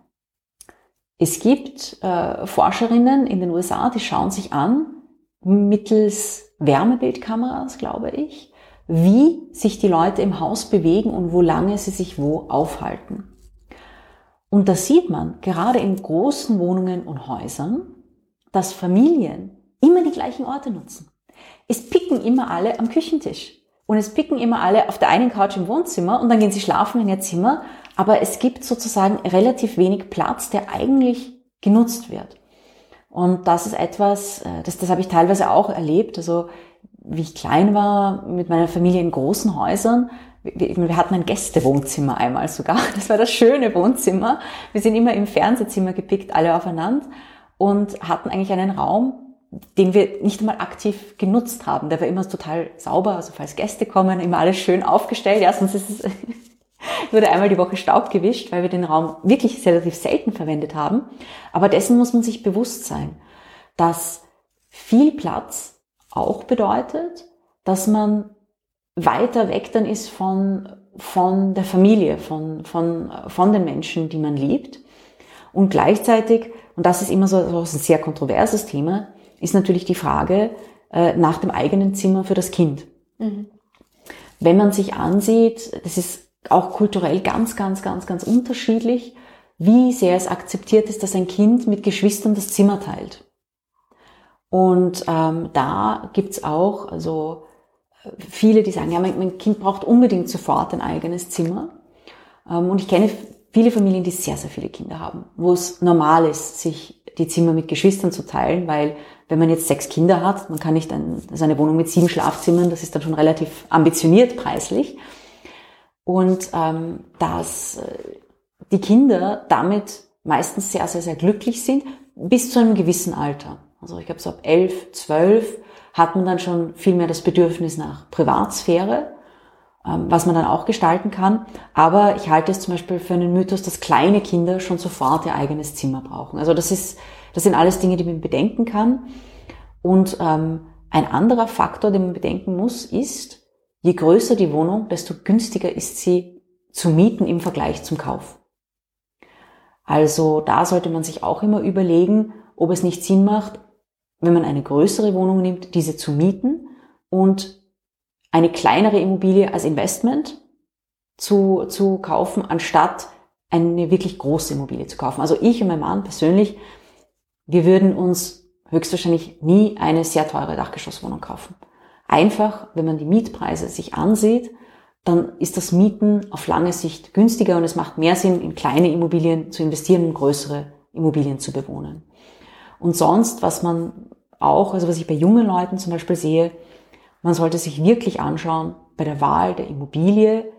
Es gibt äh, Forscherinnen in den U S A, die schauen sich an, mittels Wärmebildkameras, glaube ich, wie sich die Leute im Haus bewegen und wo lange sie sich wo aufhalten. Und da sieht man, gerade in großen Wohnungen und Häusern, dass Familien, immer die gleichen Orte nutzen. Es picken immer alle am Küchentisch. Und es picken immer alle auf der einen Couch im Wohnzimmer und dann gehen sie schlafen in ihr Zimmer. Aber es gibt sozusagen relativ wenig Platz, der eigentlich genutzt wird. Und das ist etwas, das, das habe ich teilweise auch erlebt. Also wie ich klein war, mit meiner Familie in großen Häusern. Wir, wir hatten ein Gästewohnzimmer einmal sogar. Das war das schöne Wohnzimmer. Wir sind immer im Fernsehzimmer gepickt, alle aufeinander und hatten eigentlich einen Raum, den wir nicht einmal aktiv genutzt haben. Der war immer total sauber, also falls Gäste kommen, immer alles schön aufgestellt. Ja, sonst ist es, wurde einmal die Woche Staub gewischt, weil wir den Raum wirklich relativ selten verwendet haben. Aber dessen muss man sich bewusst sein, dass viel Platz auch bedeutet, dass man weiter weg dann ist von, von der Familie, von, von, von den Menschen, die man liebt. Und gleichzeitig, und das ist immer so, so ein sehr kontroverses Thema, ist natürlich die Frage äh, nach dem eigenen Zimmer für das Kind. Mhm. Wenn man sich ansieht, das ist auch kulturell ganz, ganz, ganz, ganz unterschiedlich, wie sehr es akzeptiert ist, dass ein Kind mit Geschwistern das Zimmer teilt. Und ähm, da gibt's auch also viele, die sagen, ja, mein, mein Kind braucht unbedingt sofort ein eigenes Zimmer. Ähm, und ich kenne viele Familien, die sehr, sehr viele Kinder haben, wo es normal ist, sich die Zimmer mit Geschwistern zu teilen, weil wenn man jetzt sechs Kinder hat, man kann nicht ein, also eine Wohnung mit sieben Schlafzimmern, das ist dann schon relativ ambitioniert preislich. Und ähm, dass äh, die Kinder damit meistens sehr, sehr, sehr glücklich sind, bis zu einem gewissen Alter. Also ich glaube, so ab elf, zwölf hat man dann schon viel mehr das Bedürfnis nach Privatsphäre, ähm, was man dann auch gestalten kann. Aber ich halte es zum Beispiel für einen Mythos, dass kleine Kinder schon sofort ihr eigenes Zimmer brauchen. Also das ist Das sind alles Dinge, die man bedenken kann. Und ähm, ein anderer Faktor, den man bedenken muss, ist, je größer die Wohnung, desto günstiger ist sie zu mieten im Vergleich zum Kauf. Also da sollte man sich auch immer überlegen, ob es nicht Sinn macht, wenn man eine größere Wohnung nimmt, diese zu mieten und eine kleinere Immobilie als Investment zu, zu kaufen, anstatt eine wirklich große Immobilie zu kaufen. Also ich und mein Mann persönlich, wir würden uns höchstwahrscheinlich nie eine sehr teure Dachgeschosswohnung kaufen. Einfach, wenn man die Mietpreise sich ansieht, dann ist das Mieten auf lange Sicht günstiger und es macht mehr Sinn, in kleine Immobilien zu investieren und größere Immobilien zu bewohnen. Und sonst, was man auch, also was ich bei jungen Leuten zum Beispiel sehe, man sollte sich wirklich anschauen, bei der Wahl der Immobilie,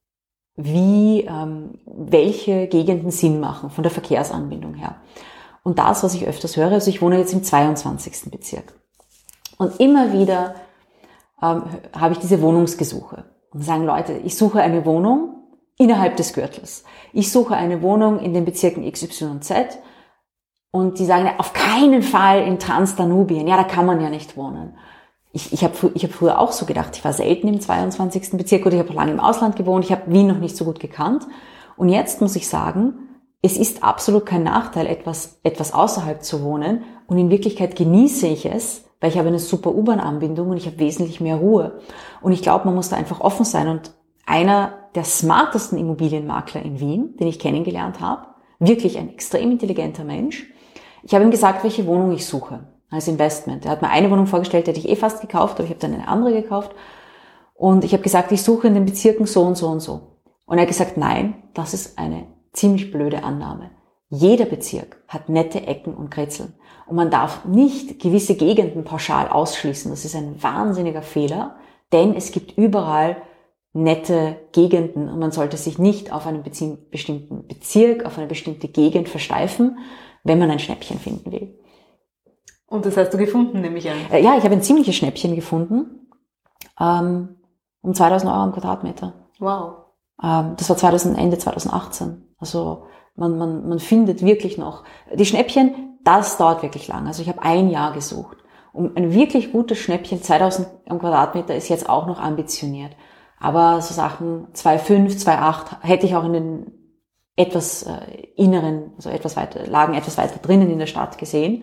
wie, ähm, welche Gegenden Sinn machen von der Verkehrsanbindung her. Und das, was ich öfters höre, also ich wohne jetzt im zweiundzwanzigsten Bezirk. Und immer wieder ähm, habe ich diese Wohnungsgesuche. Und sagen Leute, ich suche eine Wohnung innerhalb des Gürtels. Ich suche eine Wohnung in den Bezirken X Y Z. Und die sagen, auf keinen Fall in Transdanubien. Ja, da kann man ja nicht wohnen. Ich, ich habe ich hab früher auch so gedacht, ich war selten im zweiundzwanzigsten Bezirk oder ich habe lange im Ausland gewohnt. Ich habe Wien noch nicht so gut gekannt. Und jetzt muss ich sagen, es ist absolut kein Nachteil, etwas, etwas außerhalb zu wohnen. Und in Wirklichkeit genieße ich es, weil ich habe eine super U-Bahn-Anbindung und ich habe wesentlich mehr Ruhe. Und ich glaube, man muss da einfach offen sein. Und einer der smartesten Immobilienmakler in Wien, den ich kennengelernt habe, wirklich ein extrem intelligenter Mensch, ich habe ihm gesagt, welche Wohnung ich suche als Investment. Er hat mir eine Wohnung vorgestellt, die hätte ich eh fast gekauft, aber ich habe dann eine andere gekauft. Und ich habe gesagt, ich suche in den Bezirken so und so und so. Und er hat gesagt, nein, das ist eine ziemlich blöde Annahme. Jeder Bezirk hat nette Ecken und Kretzeln. Und man darf nicht gewisse Gegenden pauschal ausschließen. Das ist ein wahnsinniger Fehler, denn es gibt überall nette Gegenden und man sollte sich nicht auf einen bestimmten Bezirk, auf eine bestimmte Gegend versteifen, wenn man ein Schnäppchen finden will. Und das hast du gefunden, nehme ich an? Ja, ich habe ein ziemliches Schnäppchen gefunden, ähm, um zweitausend Euro am Quadratmeter. Wow. Ähm, das war zweitausend, Ende zweitausendachtzehn. Also man, man, man findet wirklich noch die Schnäppchen. Das dauert wirklich lang. Also ich habe ein Jahr gesucht. Und ein wirklich gutes Schnäppchen, zweitausend am Quadratmeter, ist jetzt auch noch ambitioniert. Aber so Sachen zwei Komma fünf, zwei Komma acht hätte ich auch in den etwas äh, inneren, also etwas weiter, lagen etwas weiter drinnen in der Stadt gesehen.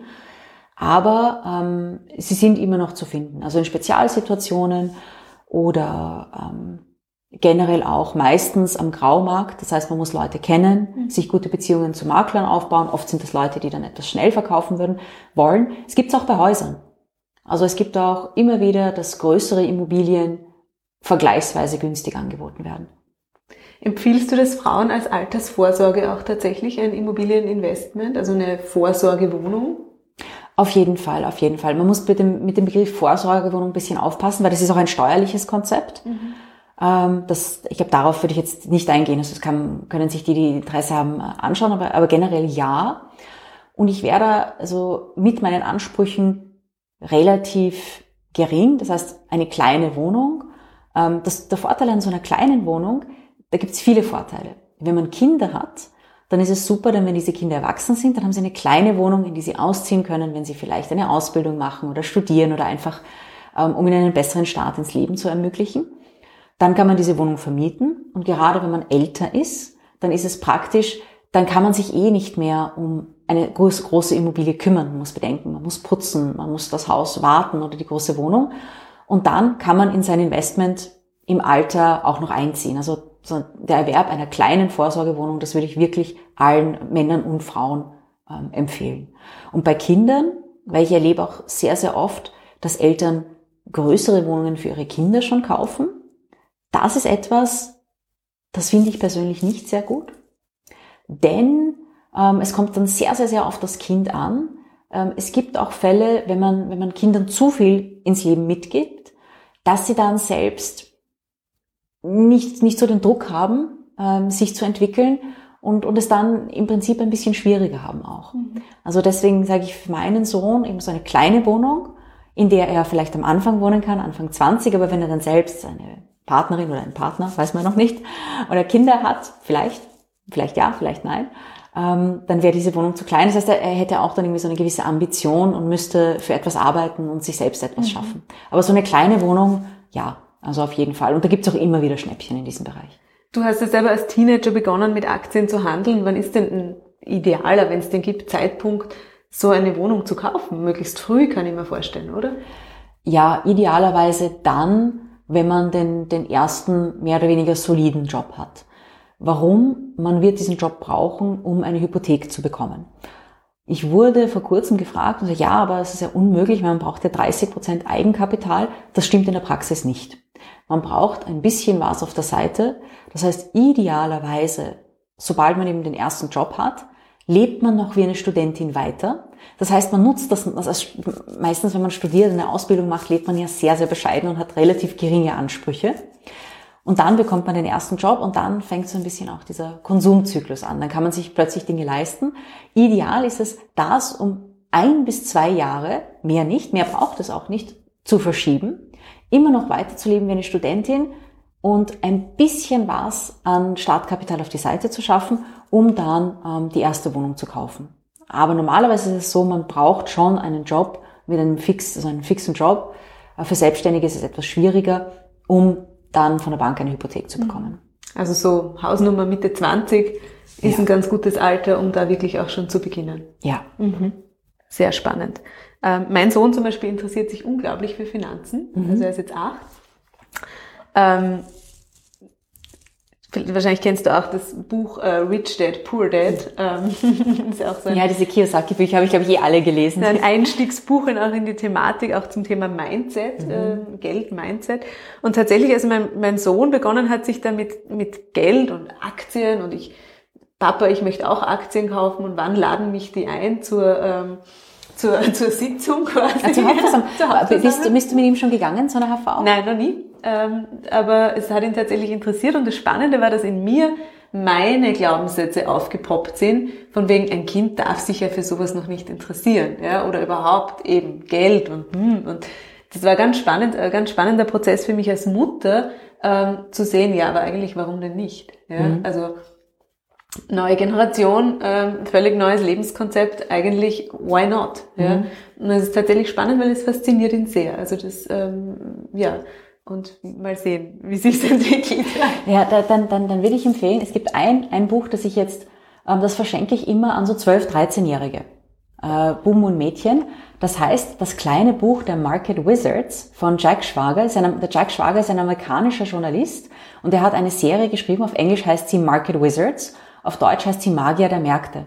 Aber ähm, sie sind immer noch zu finden. Also in Spezialsituationen oder ähm, generell auch meistens am Graumarkt. Das heißt, man muss Leute kennen, mhm. sich gute Beziehungen zu Maklern aufbauen. Oft sind das Leute, die dann etwas schnell verkaufen würden, wollen. Es gibt es auch bei Häusern. Also es gibt auch immer wieder, dass größere Immobilien vergleichsweise günstig angeboten werden. Empfiehlst du das Frauen als Altersvorsorge auch tatsächlich ein Immobilieninvestment, also eine Vorsorgewohnung? Auf jeden Fall, auf jeden Fall. Man muss mit dem, mit dem Begriff Vorsorgewohnung ein bisschen aufpassen, weil das ist auch ein steuerliches Konzept. Mhm. Ähm, das, ich glaube, darauf würde ich jetzt nicht eingehen. Also das kann, können sich die, die Interesse haben, anschauen, aber, aber generell ja. Und ich werde also mit meinen Ansprüchen relativ gering, das heißt eine kleine Wohnung. Ähm, das, der Vorteil an so einer kleinen Wohnung, da gibt es viele Vorteile. Wenn man Kinder hat, dann ist es super, denn wenn diese Kinder erwachsen sind, dann haben sie eine kleine Wohnung, in die sie ausziehen können, wenn sie vielleicht eine Ausbildung machen oder studieren oder einfach, ähm, um ihnen einen besseren Start ins Leben zu ermöglichen. Dann kann man diese Wohnung vermieten und gerade wenn man älter ist, dann ist es praktisch, dann kann man sich eh nicht mehr um eine groß, große Immobilie kümmern. Man muss bedenken, man muss putzen, man muss das Haus warten oder die große Wohnung. Und dann kann man in sein Investment im Alter auch noch einziehen. Also so der Erwerb einer kleinen Vorsorgewohnung, das würde ich wirklich allen Männern und Frauen ähm, empfehlen. Und bei Kindern, weil ich erlebe auch sehr, sehr oft, dass Eltern größere Wohnungen für ihre Kinder schon kaufen. Das ist etwas, das finde ich persönlich nicht sehr gut. Denn ähm, es kommt dann sehr, sehr, sehr auf das Kind an. Ähm, es gibt auch Fälle, wenn man, wenn man Kindern zu viel ins Leben mitgibt, dass sie dann selbst nicht, nicht so den Druck haben, ähm, sich zu entwickeln und, und es dann im Prinzip ein bisschen schwieriger haben auch. Mhm. Also deswegen sage ich für meinen Sohn eben so eine kleine Wohnung, in der er vielleicht am Anfang wohnen kann, Anfang zwanzig, aber wenn er dann selbst eine Partnerin oder einen Partner, weiß man noch nicht, oder Kinder hat, vielleicht, vielleicht ja, vielleicht nein, ähm, dann wäre diese Wohnung zu klein. Das heißt, er hätte auch dann irgendwie so eine gewisse Ambition und müsste für etwas arbeiten und sich selbst etwas mhm. schaffen. Aber so eine kleine Wohnung, ja, also auf jeden Fall. Und da gibt es auch immer wieder Schnäppchen in diesem Bereich. Du hast ja selber als Teenager begonnen, mit Aktien zu handeln. Wann ist denn ein idealer, wenn es den gibt, Zeitpunkt, so eine Wohnung zu kaufen? Möglichst früh, kann ich mir vorstellen, oder? Ja, idealerweise dann, wenn man den, den ersten mehr oder weniger soliden Job hat. Warum? Man wird diesen Job brauchen, um eine Hypothek zu bekommen. Ich wurde vor kurzem gefragt und so, ja, aber es ist ja unmöglich, weil man braucht ja dreißig Prozent Eigenkapital. Das stimmt in der Praxis nicht. Man braucht ein bisschen was auf der Seite. Das heißt, idealerweise, sobald man eben den ersten Job hat, lebt man noch wie eine Studentin weiter. Das heißt, man nutzt das, also meistens, wenn man studiert, eine Ausbildung macht, lebt man ja sehr, sehr bescheiden und hat relativ geringe Ansprüche. Und dann bekommt man den ersten Job und dann fängt so ein bisschen auch dieser Konsumzyklus an. Dann kann man sich plötzlich Dinge leisten. Ideal ist es, das um ein bis zwei Jahre, mehr nicht, mehr braucht es auch nicht, zu verschieben, immer noch weiterzuleben wie eine Studentin und ein bisschen was an Startkapital auf die Seite zu schaffen, um dann ähm, die erste Wohnung zu kaufen. Aber normalerweise ist es so, man braucht schon einen Job mit einem fix, also einen fixen Job. Für Selbstständige ist es etwas schwieriger, um dann von der Bank eine Hypothek zu bekommen. Also so Hausnummer Mitte zwanzig ist ja ein ganz gutes Alter, um da wirklich auch schon zu beginnen. Ja. Mhm. Sehr spannend. Ähm, mein Sohn zum Beispiel interessiert sich unglaublich für Finanzen. Mhm. Also er ist jetzt acht. Ähm, Wahrscheinlich kennst du auch das Buch äh, Rich Dad, Poor Dad. Ähm, ist ja, auch so ein, ja, diese Kiyosaki-Bücher habe ich, glaube ich, eh alle gelesen. Ein Einstiegsbuch in, auch in die Thematik, auch zum Thema Mindset, mhm. äh, Geld, Mindset. Und tatsächlich, als mein, mein Sohn begonnen hat, sich damit mit Geld und Aktien und ich, Papa, ich möchte auch Aktien kaufen und wann laden mich die ein zur ähm, zur, zur Sitzung quasi. Ja, zur Hauptversammlung. Bist, bist du mit ihm schon gegangen, so eine H V? Nein, noch nie. Ähm, aber es hat ihn tatsächlich interessiert und das Spannende war, dass in mir meine Glaubenssätze aufgepoppt sind, von wegen ein Kind darf sich ja für sowas noch nicht interessieren, ja, oder überhaupt eben Geld und hm, und das war ganz spannend, ein ganz spannender Prozess für mich als Mutter, ähm, zu sehen, ja, aber eigentlich warum denn nicht, ja, mhm. also neue Generation, ähm, völlig neues Lebenskonzept, eigentlich why not, ja, mhm. und es ist tatsächlich spannend, weil es fasziniert ihn sehr, also das, ähm, ja, und mal sehen, wie sich's entwickelt. Ja, da, dann, dann, dann würde ich empfehlen, es gibt ein, ein Buch, das ich jetzt, ähm, das verschenke ich immer an so zwölf-, dreizehnjährige äh, Buben und Mädchen. Das heißt, das kleine Buch der Market Wizards von Jack Schwager. Ist ein, der Jack Schwager ist ein amerikanischer Journalist und er hat eine Serie geschrieben, auf Englisch heißt sie Market Wizards, auf Deutsch heißt sie Magier der Märkte.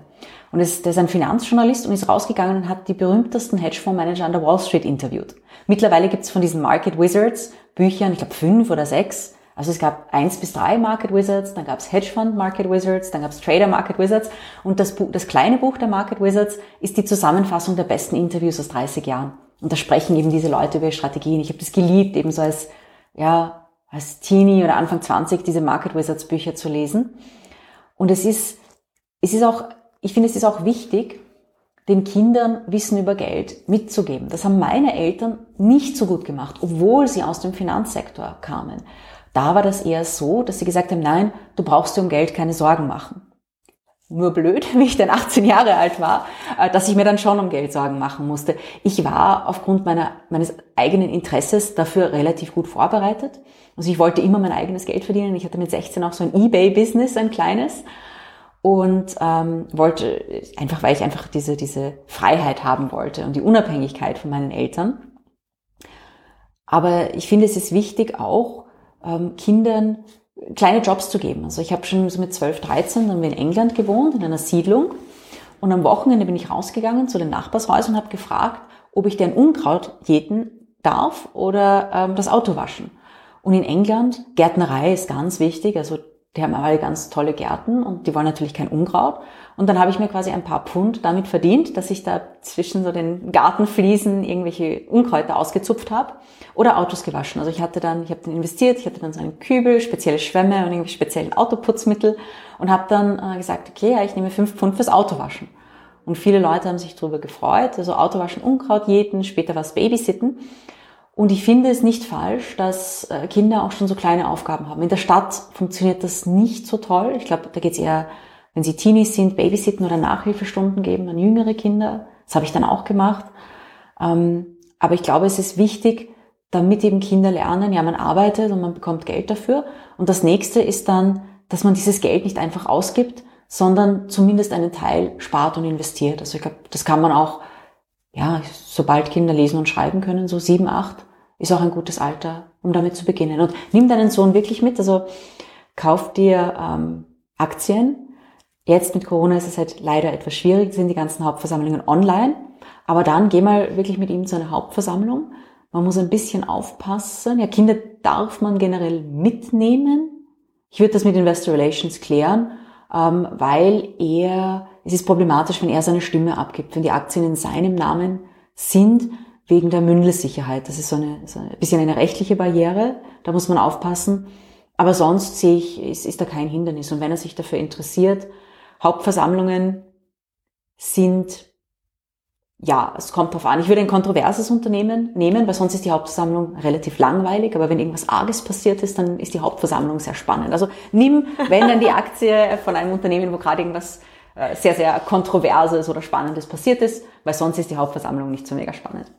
Und es, der ist ein Finanzjournalist und ist rausgegangen und hat die berühmtesten Hedgefondsmanager an der Wall Street interviewt. Mittlerweile gibt es von diesen Market Wizards Büchern, ich glaube fünf oder sechs. Also es gab eins bis drei Market Wizards, dann gab es Hedgefund Market Wizards, dann gab es Trader Market Wizards. Und das, Buch, das kleine Buch der Market Wizards ist die Zusammenfassung der besten Interviews aus dreißig Jahren. Und da sprechen eben diese Leute über ihre Strategien. Ich habe das geliebt, eben so als, ja, als Teenie oder Anfang zwanzig diese Market Wizards Bücher zu lesen. Und es ist, es ist auch, ich finde, es ist auch wichtig, den Kindern Wissen über Geld mitzugeben. Das haben meine Eltern nicht so gut gemacht, obwohl sie aus dem Finanzsektor kamen. Da war das eher so, dass sie gesagt haben, nein, du brauchst dir um Geld keine Sorgen machen. Nur blöd, wie ich dann achtzehn Jahre alt war, dass ich mir dann schon um Geld Sorgen machen musste. Ich war aufgrund meiner, meines eigenen Interesses dafür relativ gut vorbereitet. Also ich wollte immer mein eigenes Geld verdienen. Ich hatte mit sechzehn auch so ein eBay-Business, ein kleines. Und ähm, wollte, einfach weil ich einfach diese, diese Freiheit haben wollte und die Unabhängigkeit von meinen Eltern. Aber ich finde, es ist wichtig auch, ähm, Kindern kleine Jobs zu geben. Also ich habe schon so mit zwölf, dreizehn dann in England gewohnt, in einer Siedlung. Und am Wochenende bin ich rausgegangen zu den Nachbarshäusern und habe gefragt, ob ich deren Unkraut jäten darf oder ähm, das Auto waschen. Und in England, Gärtnerei ist ganz wichtig, also die haben alle ganz tolle Gärten und die wollen natürlich kein Unkraut. Und dann habe ich mir quasi ein paar Pfund damit verdient, dass ich da zwischen so den Gartenfliesen irgendwelche Unkräuter ausgezupft habe oder Autos gewaschen. Also ich hatte dann, ich habe dann investiert, ich hatte dann so einen Kübel, spezielle Schwämme und irgendwie speziellen Autoputzmittel und habe dann äh, gesagt, okay, ja, ich nehme fünf Pfund fürs Autowaschen. Und viele Leute haben sich darüber gefreut, also Autowaschen, Unkraut jäten, später was Babysitten. Und ich finde es nicht falsch, dass Kinder auch schon so kleine Aufgaben haben. In der Stadt funktioniert das nicht so toll. Ich glaube, da geht es eher, wenn sie Teenies sind, Babysitten oder Nachhilfestunden geben an jüngere Kinder. Das habe ich dann auch gemacht. Aber ich glaube, es ist wichtig, damit eben Kinder lernen, ja, man arbeitet und man bekommt Geld dafür. Und das nächste ist dann, dass man dieses Geld nicht einfach ausgibt, sondern zumindest einen Teil spart und investiert. Also ich glaube, das kann man auch, ja, sobald Kinder lesen und schreiben können, so sieben, acht, ist auch ein gutes Alter, um damit zu beginnen. Und nimm deinen Sohn wirklich mit, also kauf dir ähm, Aktien. Jetzt mit Corona ist es halt leider etwas schwierig, sind die ganzen Hauptversammlungen online. Aber dann geh mal wirklich mit ihm zu einer Hauptversammlung. Man muss ein bisschen aufpassen. Ja, Kinder darf man generell mitnehmen. Ich würde das mit Investor Relations klären, ähm, weil er, es ist problematisch, wenn er seine Stimme abgibt, wenn die Aktien in seinem Namen sind, wegen der Mündelsicherheit. Das ist so, eine, so ein bisschen eine rechtliche Barriere, da muss man aufpassen. Aber sonst sehe ich, ist, ist da kein Hindernis. Und wenn er sich dafür interessiert, Hauptversammlungen sind, ja, es kommt drauf an. Ich würde ein kontroverses Unternehmen nehmen, weil sonst ist die Hauptversammlung relativ langweilig. Aber wenn irgendwas Arges passiert ist, dann ist die Hauptversammlung sehr spannend. Also nimm, wenn dann die Aktie von einem Unternehmen, wo gerade irgendwas sehr, sehr Kontroverses oder Spannendes passiert ist, weil sonst ist die Hauptversammlung nicht so mega spannend.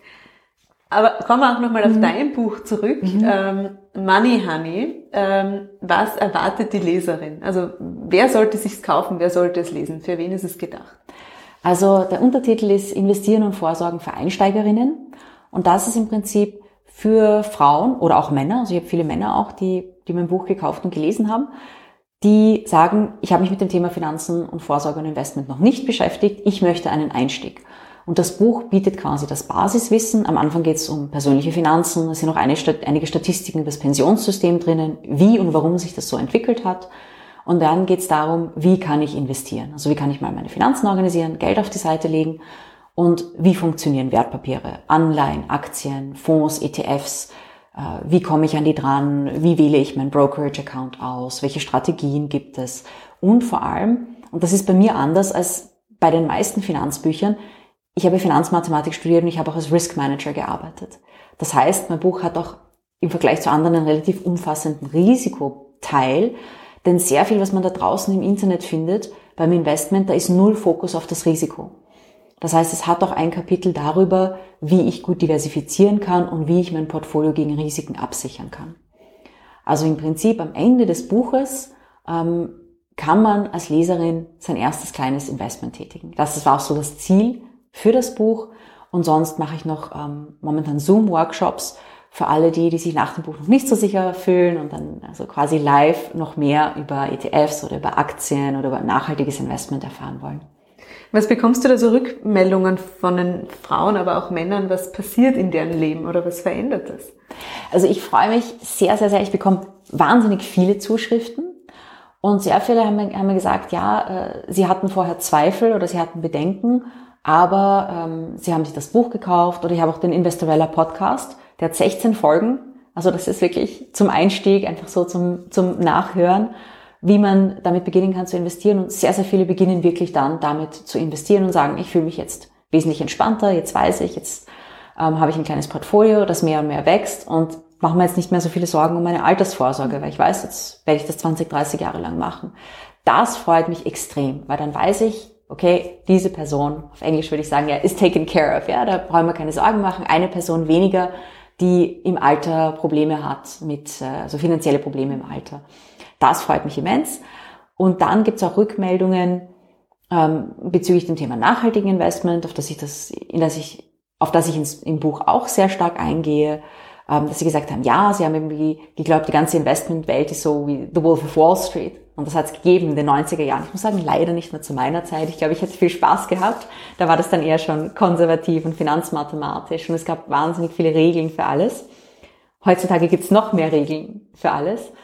Aber kommen wir auch nochmal auf mhm. dein Buch zurück, mhm. ähm, Money Honey. Ähm, was erwartet die Leserin? Also wer sollte sich's kaufen, wer sollte es lesen? Für wen ist es gedacht? Also der Untertitel ist Investieren und Vorsorgen für Einsteigerinnen. Und das ist im Prinzip für Frauen oder auch Männer, also ich habe viele Männer auch, die, die mein Buch gekauft und gelesen haben, die sagen, ich habe mich mit dem Thema Finanzen und Vorsorge und Investment noch nicht beschäftigt, ich möchte einen Einstieg. Und das Buch bietet quasi das Basiswissen. Am Anfang geht es um persönliche Finanzen, es sind auch einige Statistiken über das Pensionssystem drinnen, wie und warum sich das so entwickelt hat. Und dann geht es darum, wie kann ich investieren? Also wie kann ich mal meine Finanzen organisieren, Geld auf die Seite legen und wie funktionieren Wertpapiere, Anleihen, Aktien, Fonds, E T Fs, wie komme ich an die dran, wie wähle ich meinen Brokerage-Account aus, welche Strategien gibt es und vor allem, und das ist bei mir anders als bei den meisten Finanzbüchern, ich habe Finanzmathematik studiert und ich habe auch als Risk Manager gearbeitet. Das heißt, mein Buch hat auch im Vergleich zu anderen einen relativ umfassenden Risikoteil, denn sehr viel, was man da draußen im Internet findet, beim Investment, da ist null Fokus auf das Risiko. Das heißt, es hat auch ein Kapitel darüber, wie ich gut diversifizieren kann und wie ich mein Portfolio gegen Risiken absichern kann. Also im Prinzip am Ende des Buches ähm, kann man als Leserin sein erstes kleines Investment tätigen. Das war auch so das Ziel für das Buch. Und sonst mache ich noch ähm, momentan Zoom-Workshops für alle die, die sich nach dem Buch noch nicht so sicher fühlen und dann also quasi live noch mehr über E T Fs oder über Aktien oder über nachhaltiges Investment erfahren wollen. Was bekommst du da so Rückmeldungen von den Frauen, aber auch Männern? Was passiert in deren Leben oder was verändert das? Also ich freue mich sehr, sehr, sehr. Ich bekomme wahnsinnig viele Zuschriften und sehr viele haben mir, haben mir gesagt, ja, äh, sie hatten vorher Zweifel oder sie hatten Bedenken, aber ähm, sie haben sich das Buch gekauft oder ich habe auch den Investorella Podcast, der hat sechzehn Folgen. Also das ist wirklich zum Einstieg, einfach so zum, zum Nachhören, wie man damit beginnen kann zu investieren. Und sehr, sehr viele beginnen wirklich dann damit zu investieren und sagen, ich fühle mich jetzt wesentlich entspannter, jetzt weiß ich, jetzt ähm, habe ich ein kleines Portfolio, das mehr und mehr wächst und mache mir jetzt nicht mehr so viele Sorgen um meine Altersvorsorge, weil ich weiß, jetzt werde ich das zwanzig, dreißig Jahre lang machen. Das freut mich extrem, weil dann weiß ich, okay, diese Person, auf Englisch würde ich sagen, ja, is taken care of, ja, da brauchen wir keine Sorgen machen, eine Person weniger, die im Alter Probleme hat, mit also finanzielle Probleme im Alter. Das freut mich immens. Und dann gibt es auch Rückmeldungen ähm, bezüglich dem Thema nachhaltigen Investment, auf das ich das, in das ich, auf das ich ins, im Buch auch sehr stark eingehe, ähm, dass sie gesagt haben, ja, sie haben irgendwie geglaubt, die ganze Investmentwelt ist so wie The Wolf of Wall Street. Und das hat es gegeben in den neunziger Jahren. Ich muss sagen, leider nicht mehr zu meiner Zeit. Ich glaube, ich hätte viel Spaß gehabt. Da war das dann eher schon konservativ und finanzmathematisch und es gab wahnsinnig viele Regeln für alles. Heutzutage gibt es noch mehr Regeln für alles.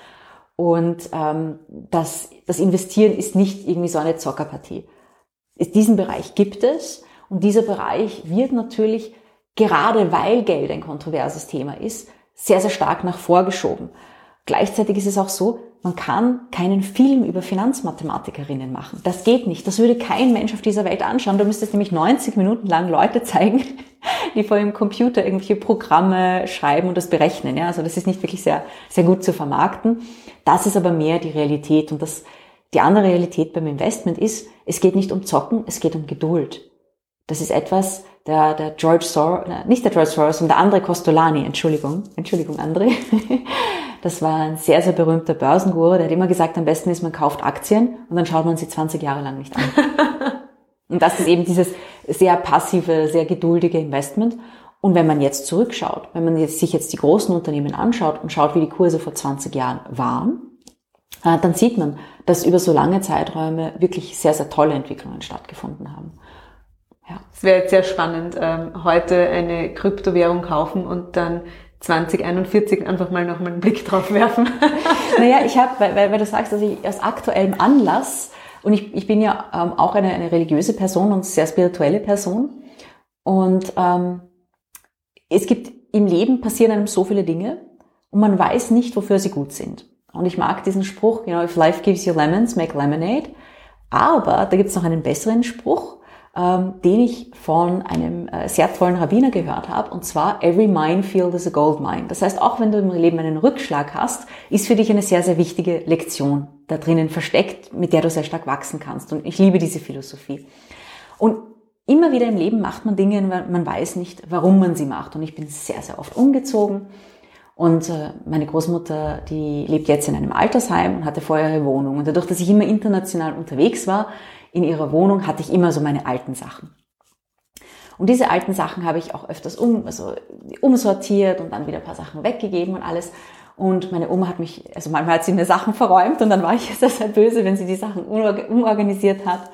Und ähm, das, das Investieren ist nicht irgendwie so eine Zockerpartie. Diesen Bereich gibt es und dieser Bereich wird natürlich, gerade weil Geld ein kontroverses Thema ist, sehr, sehr stark nach vorgeschoben. Gleichzeitig ist es auch so, man kann keinen Film über Finanzmathematikerinnen machen. Das geht nicht. Das würde kein Mensch auf dieser Welt anschauen. Du müsstest nämlich neunzig Minuten lang Leute zeigen, die vor dem Computer irgendwelche Programme schreiben und das berechnen. Ja, also das ist nicht wirklich sehr, sehr gut zu vermarkten. Das ist aber mehr die Realität. Und das, die andere Realität beim Investment ist, es geht nicht um Zocken, es geht um Geduld. Das ist etwas, der, der George Soros, nicht der George Soros, sondern der André Costolani, Entschuldigung, Entschuldigung André. Das war ein sehr, sehr berühmter Börsenguru, der hat immer gesagt, am besten ist, man kauft Aktien und dann schaut man sie zwanzig Jahre lang nicht an. Und das ist eben dieses sehr passive, sehr geduldige Investment. Und wenn man jetzt zurückschaut, wenn man jetzt, sich jetzt die großen Unternehmen anschaut und schaut, wie die Kurse vor zwanzig Jahren waren, dann sieht man, dass über so lange Zeiträume wirklich sehr, sehr tolle Entwicklungen stattgefunden haben. Ja. Es wäre jetzt sehr spannend, ähm, heute eine Kryptowährung kaufen und dann zwanzig einundvierzig einfach mal noch mal einen Blick drauf werfen. Naja, ich habe, weil, weil, weil du sagst, dass ich aus aktuellem Anlass, und ich, ich bin ja ähm, auch eine, eine religiöse Person und sehr spirituelle Person, und ähm, es gibt im Leben passieren einem so viele Dinge und man weiß nicht, wofür sie gut sind. Und ich mag diesen Spruch, you know, if life gives you lemons, make lemonade. Aber da gibt es noch einen besseren Spruch, ähm, den ich von einem äh, sehr tollen Rabbiner gehört habe, und zwar, every minefield is a gold mine. Das heißt, auch wenn du im Leben einen Rückschlag hast, ist für dich eine sehr, sehr wichtige Lektion da drinnen versteckt, mit der du sehr stark wachsen kannst. Und ich liebe diese Philosophie. Und immer wieder im Leben macht man Dinge, man weiß nicht, warum man sie macht. Und ich bin sehr, sehr oft umgezogen. Und äh, meine Großmutter, die lebt jetzt in einem Altersheim und hatte vorher ihre Wohnung. Und dadurch, dass ich immer international unterwegs war, in ihrer Wohnung hatte ich immer so meine alten Sachen. Und diese alten Sachen habe ich auch öfters um, also umsortiert und dann wieder ein paar Sachen weggegeben und alles. Und meine Oma hat mich, also manchmal hat sie mir Sachen verräumt und dann war ich sehr, sehr böse, wenn sie die Sachen umorganisiert hat.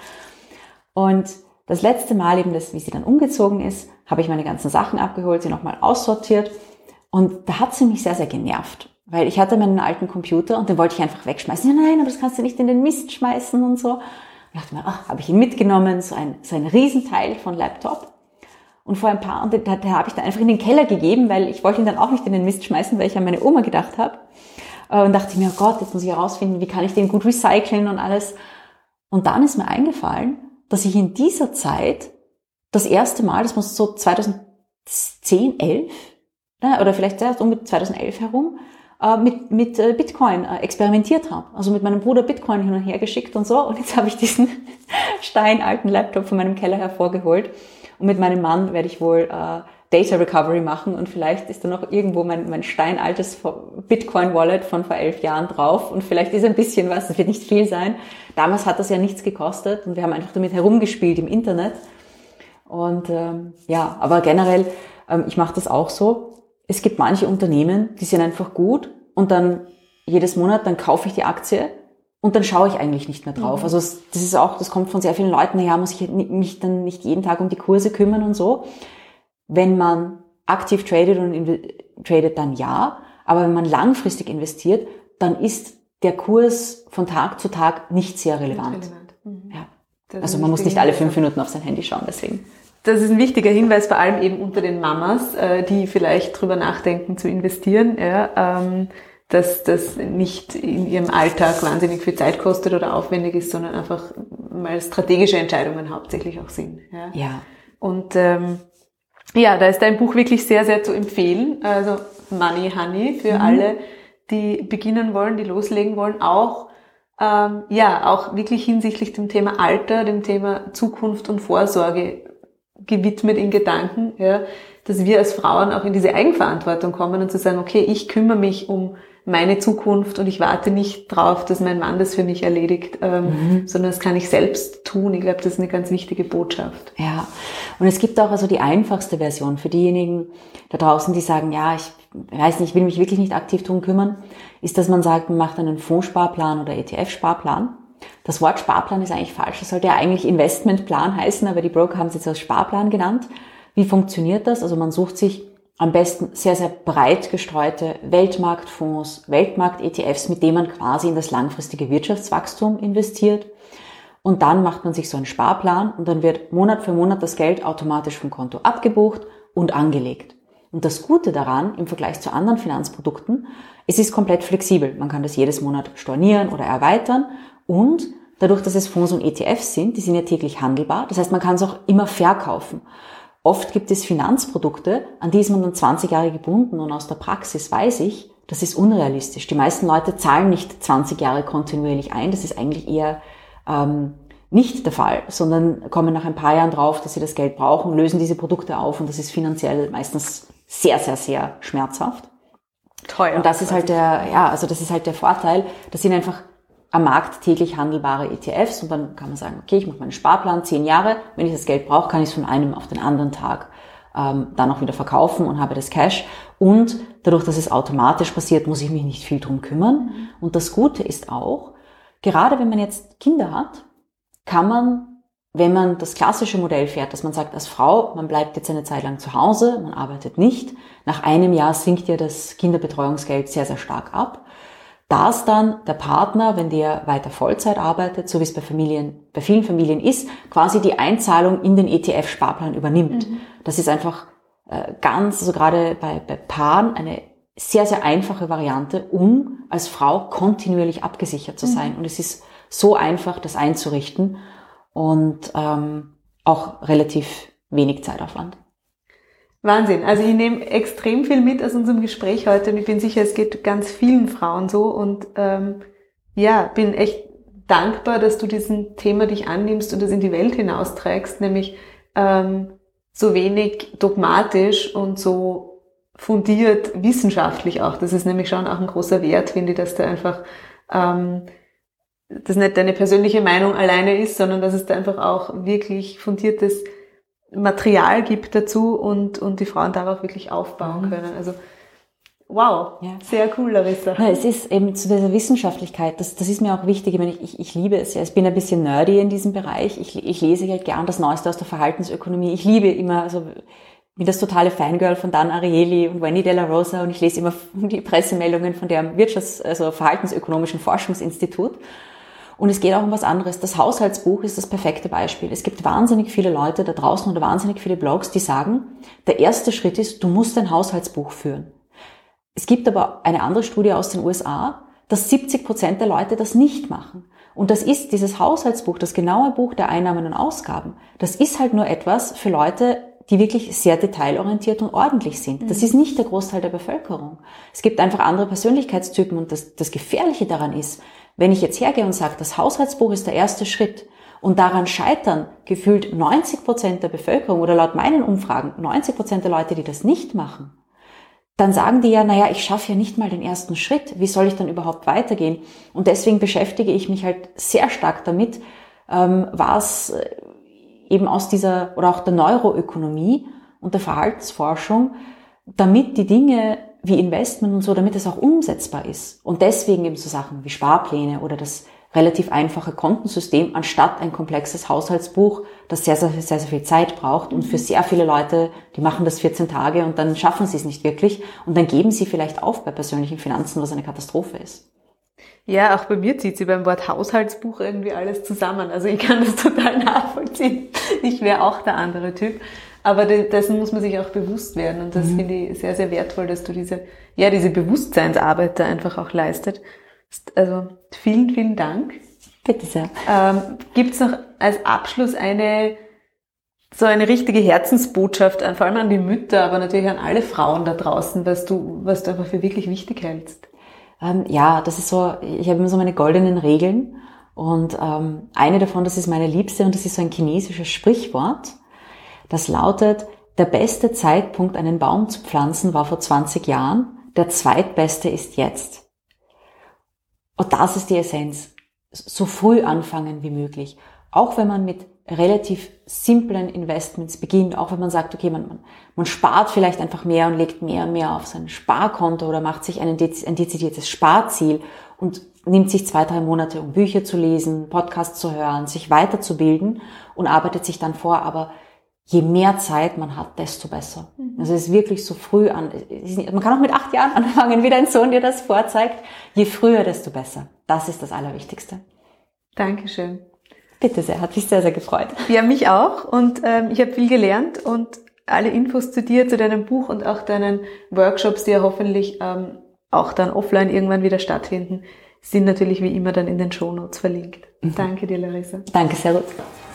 Und das letzte Mal eben, das, wie sie dann umgezogen ist, habe ich meine ganzen Sachen abgeholt, sie nochmal aussortiert. Und da hat sie mich sehr, sehr genervt. Weil ich hatte meinen alten Computer und den wollte ich einfach wegschmeißen. Ja, nein, aber das kannst du nicht in den Mist schmeißen und so. Ich dachte mir, ach, habe ich ihn mitgenommen, so ein, so ein Riesenteil von Laptop. Und vor ein paar, und den, den habe ich dann einfach in den Keller gegeben, weil ich wollte ihn dann auch nicht in den Mist schmeißen, weil ich an meine Oma gedacht habe. Und dachte mir, oh Gott, jetzt muss ich herausfinden, wie kann ich den gut recyceln und alles. Und dann ist mir eingefallen, dass ich in dieser Zeit das erste Mal, das muss so zweitausendzehn, elf, oder vielleicht erst um zweitausendelf herum, mit, mit Bitcoin experimentiert habe. Also mit meinem Bruder Bitcoin hin und her geschickt und so. Und jetzt habe ich diesen steinalten Laptop von meinem Keller hervorgeholt. Und mit meinem Mann werde ich wohl äh, Data Recovery machen. Und vielleicht ist da noch irgendwo mein, mein steinaltes Bitcoin-Wallet von vor elf Jahren drauf. Und vielleicht ist ein bisschen was, das wird nicht viel sein. Damals hat das ja nichts gekostet. Und wir haben einfach damit herumgespielt im Internet. Und ähm, ja, aber generell, ähm, ich mache das auch so. Es gibt manche Unternehmen, die sind einfach gut und dann jedes Monat, dann kaufe ich die Aktie und dann schaue ich eigentlich nicht mehr drauf. Mhm. Also das ist auch, das kommt von sehr vielen Leuten, naja, muss ich mich dann nicht jeden Tag um die Kurse kümmern und so. Wenn man aktiv tradet und inv- tradet, dann ja. Aber wenn man langfristig investiert, dann ist der Kurs von Tag zu Tag nicht sehr relevant. Nicht relevant. Mhm. Ja. Also man muss nicht alle fünf Minuten auf sein Handy schauen, deswegen. Das ist ein wichtiger Hinweis, vor allem eben unter den Mamas, die vielleicht drüber nachdenken zu investieren, ja, dass das nicht in ihrem Alltag wahnsinnig viel Zeit kostet oder aufwendig ist, sondern einfach mal strategische Entscheidungen hauptsächlich auch sind. Ja. Ja. Und ähm, ja, da ist dein Buch wirklich sehr, sehr zu empfehlen. Also Money Honey für mhm. alle, die beginnen wollen, die loslegen wollen, auch ähm, ja auch wirklich hinsichtlich dem Thema Alter, dem Thema Zukunft und Vorsorge gewidmet in Gedanken, ja, dass wir als Frauen auch in diese Eigenverantwortung kommen und zu sagen, okay, ich kümmere mich um meine Zukunft und ich warte nicht drauf, dass mein Mann das für mich erledigt, ähm, mhm. sondern das kann ich selbst tun. Ich glaube, das ist eine ganz wichtige Botschaft. Ja, und es gibt auch also die einfachste Version für diejenigen da draußen, die sagen, ja, ich weiß nicht, ich will mich wirklich nicht aktiv drum kümmern, ist, dass man sagt, man macht einen Fondssparplan oder E T F-Sparplan. Das Wort Sparplan ist eigentlich falsch. Das sollte ja eigentlich Investmentplan heißen, aber die Broker haben es jetzt als Sparplan genannt. Wie funktioniert das? Also man sucht sich am besten sehr, sehr breit gestreute Weltmarktfonds, Weltmarkt-E T Fs, mit denen man quasi in das langfristige Wirtschaftswachstum investiert. Und dann macht man sich so einen Sparplan und dann wird Monat für Monat das Geld automatisch vom Konto abgebucht und angelegt. Und das Gute daran, im Vergleich zu anderen Finanzprodukten, es ist komplett flexibel. Man kann das jedes Monat stornieren oder erweitern. Und dadurch, dass es Fonds und E T Fs sind, die sind ja täglich handelbar. Das heißt, man kann es auch immer verkaufen. Oft gibt es Finanzprodukte, an die ist man dann zwanzig Jahre gebunden und aus der Praxis weiß ich, das ist unrealistisch. Die meisten Leute zahlen nicht zwanzig Jahre kontinuierlich ein. Das ist eigentlich eher ähm, nicht der Fall, sondern kommen nach ein paar Jahren drauf, dass sie das Geld brauchen, lösen diese Produkte auf und das ist finanziell meistens sehr, sehr, sehr schmerzhaft. Teuer. Und das ist halt der, ja, also das ist halt der Vorteil, das sind einfach am Markt täglich handelbare E T Fs und dann kann man sagen, okay, ich mache meinen Sparplan, zehn Jahre, wenn ich das Geld brauche, kann ich es von einem auf den anderen Tag ähm, dann auch wieder verkaufen und habe das Cash. Und dadurch, dass es automatisch passiert, muss ich mich nicht viel drum kümmern. Mhm. Und das Gute ist auch, gerade wenn man jetzt Kinder hat, kann man, wenn man das klassische Modell fährt, dass man sagt, als Frau, man bleibt jetzt eine Zeit lang zu Hause, man arbeitet nicht, nach einem Jahr sinkt ja das Kinderbetreuungsgeld sehr, sehr stark ab. Dass dann der Partner, wenn der weiter Vollzeit arbeitet, so wie es bei Familien, bei vielen Familien ist, quasi die Einzahlung in den E T F-Sparplan übernimmt. Mhm. Das ist einfach äh, ganz, also gerade bei, bei Paaren eine sehr, sehr einfache Variante, um als Frau kontinuierlich abgesichert zu sein. Mhm. Und es ist so einfach, das einzurichten und ähm, auch relativ wenig Zeitaufwand. Wahnsinn. Also ich nehme extrem viel mit aus unserem Gespräch heute und ich bin sicher, es geht ganz vielen Frauen so und ähm, ja, bin echt dankbar, dass du diesen Thema dich annimmst und das in die Welt hinausträgst, nämlich ähm, so wenig dogmatisch und so fundiert wissenschaftlich auch. Das ist nämlich schon auch ein großer Wert, finde ich, dass da einfach ähm, das nicht deine persönliche Meinung alleine ist, sondern dass es da einfach auch wirklich fundiertes Material gibt dazu und und die Frauen darauf wirklich aufbauen mhm. können. Also wow, ja. Sehr cool, Larissa. Ja, es ist eben zu dieser Wissenschaftlichkeit, das, das ist mir auch wichtig. Ich meine, ich, ich liebe es ja. Ich bin ein bisschen nerdy in diesem Bereich. Ich, ich lese halt gern das Neueste aus der Verhaltensökonomie. Ich liebe immer, also bin das totale Fangirl von Dan Ariely und Wendy Della Rosa und ich lese immer die Pressemeldungen von der Wirtschafts-, also Verhaltensökonomischen Forschungsinstitut. Und es geht auch um was anderes. Das Haushaltsbuch ist das perfekte Beispiel. Es gibt wahnsinnig viele Leute da draußen oder wahnsinnig viele Blogs, die sagen, der erste Schritt ist, du musst ein Haushaltsbuch führen. Es gibt aber eine andere Studie aus den U S A, dass siebzig Prozent der Leute das nicht machen. Und das ist dieses Haushaltsbuch, das genaue Buch der Einnahmen und Ausgaben. Das ist halt nur etwas für Leute, die wirklich sehr detailorientiert und ordentlich sind. Das ist nicht der Großteil der Bevölkerung. Es gibt einfach andere Persönlichkeitstypen und das, das Gefährliche daran ist, wenn ich jetzt hergehe und sage, das Haushaltsbuch ist der erste Schritt und daran scheitern gefühlt neunzig Prozent der Bevölkerung oder laut meinen Umfragen neunzig Prozent der Leute, die das nicht machen, dann sagen die ja, naja, ich schaffe ja nicht mal den ersten Schritt. Wie soll ich dann überhaupt weitergehen? Und deswegen beschäftige ich mich halt sehr stark damit, was eben aus dieser oder auch der Neuroökonomie und der Verhaltensforschung, damit die Dinge wie Investment und so, damit es auch umsetzbar ist. Und deswegen eben so Sachen wie Sparpläne oder das relativ einfache Kontensystem, anstatt ein komplexes Haushaltsbuch, das sehr, sehr, sehr, sehr viel Zeit braucht. Und für sehr viele Leute, die machen das vierzehn Tage und dann schaffen sie es nicht wirklich. Und dann geben sie vielleicht auf bei persönlichen Finanzen, was eine Katastrophe ist. Ja, auch bei mir zieht sie beim Wort Haushaltsbuch irgendwie alles zusammen. Also ich kann das total nachvollziehen. Ich wäre auch der andere Typ. Aber dessen muss man sich auch bewusst werden. Und das mhm. finde ich sehr, sehr wertvoll, dass du diese, ja, diese Bewusstseinsarbeit da einfach auch leistet. Also vielen, vielen Dank. Bitte sehr. Ähm, gibt's noch als Abschluss eine, so eine richtige Herzensbotschaft, vor allem an die Mütter, aber natürlich an alle Frauen da draußen, was du, was du einfach für wirklich wichtig hältst? Ähm, ja, das ist so, ich habe immer so meine goldenen Regeln. Und ähm, eine davon, das ist meine Liebste, und das ist so ein chinesisches Sprichwort. Das lautet: Der beste Zeitpunkt, einen Baum zu pflanzen, war vor zwanzig Jahren. Der zweitbeste ist jetzt. Und das ist die Essenz. So früh anfangen wie möglich. Auch wenn man mit relativ simplen Investments beginnt, auch wenn man sagt, okay, man, man, man spart vielleicht einfach mehr und legt mehr und mehr auf sein Sparkonto oder macht sich ein, ein dezidiertes Sparziel und nimmt sich zwei, drei Monate, um Bücher zu lesen, Podcasts zu hören, sich weiterzubilden und arbeitet sich dann vor. Aber je mehr Zeit man hat, desto besser. Mhm. Also es ist wirklich so früh an. Man kann auch mit acht Jahren anfangen, wie dein Sohn dir das vorzeigt. Je früher, desto besser. Das ist das Allerwichtigste. Dankeschön. Bitte sehr, hat mich sehr, sehr gefreut. Ja, mich auch. Und ähm, ich habe viel gelernt und alle Infos zu dir, zu deinem Buch und auch deinen Workshops, die ja hoffentlich ähm, auch dann offline irgendwann wieder stattfinden, sind natürlich wie immer dann in den Shownotes verlinkt. Mhm. Danke dir, Larissa. Danke, sehr gut.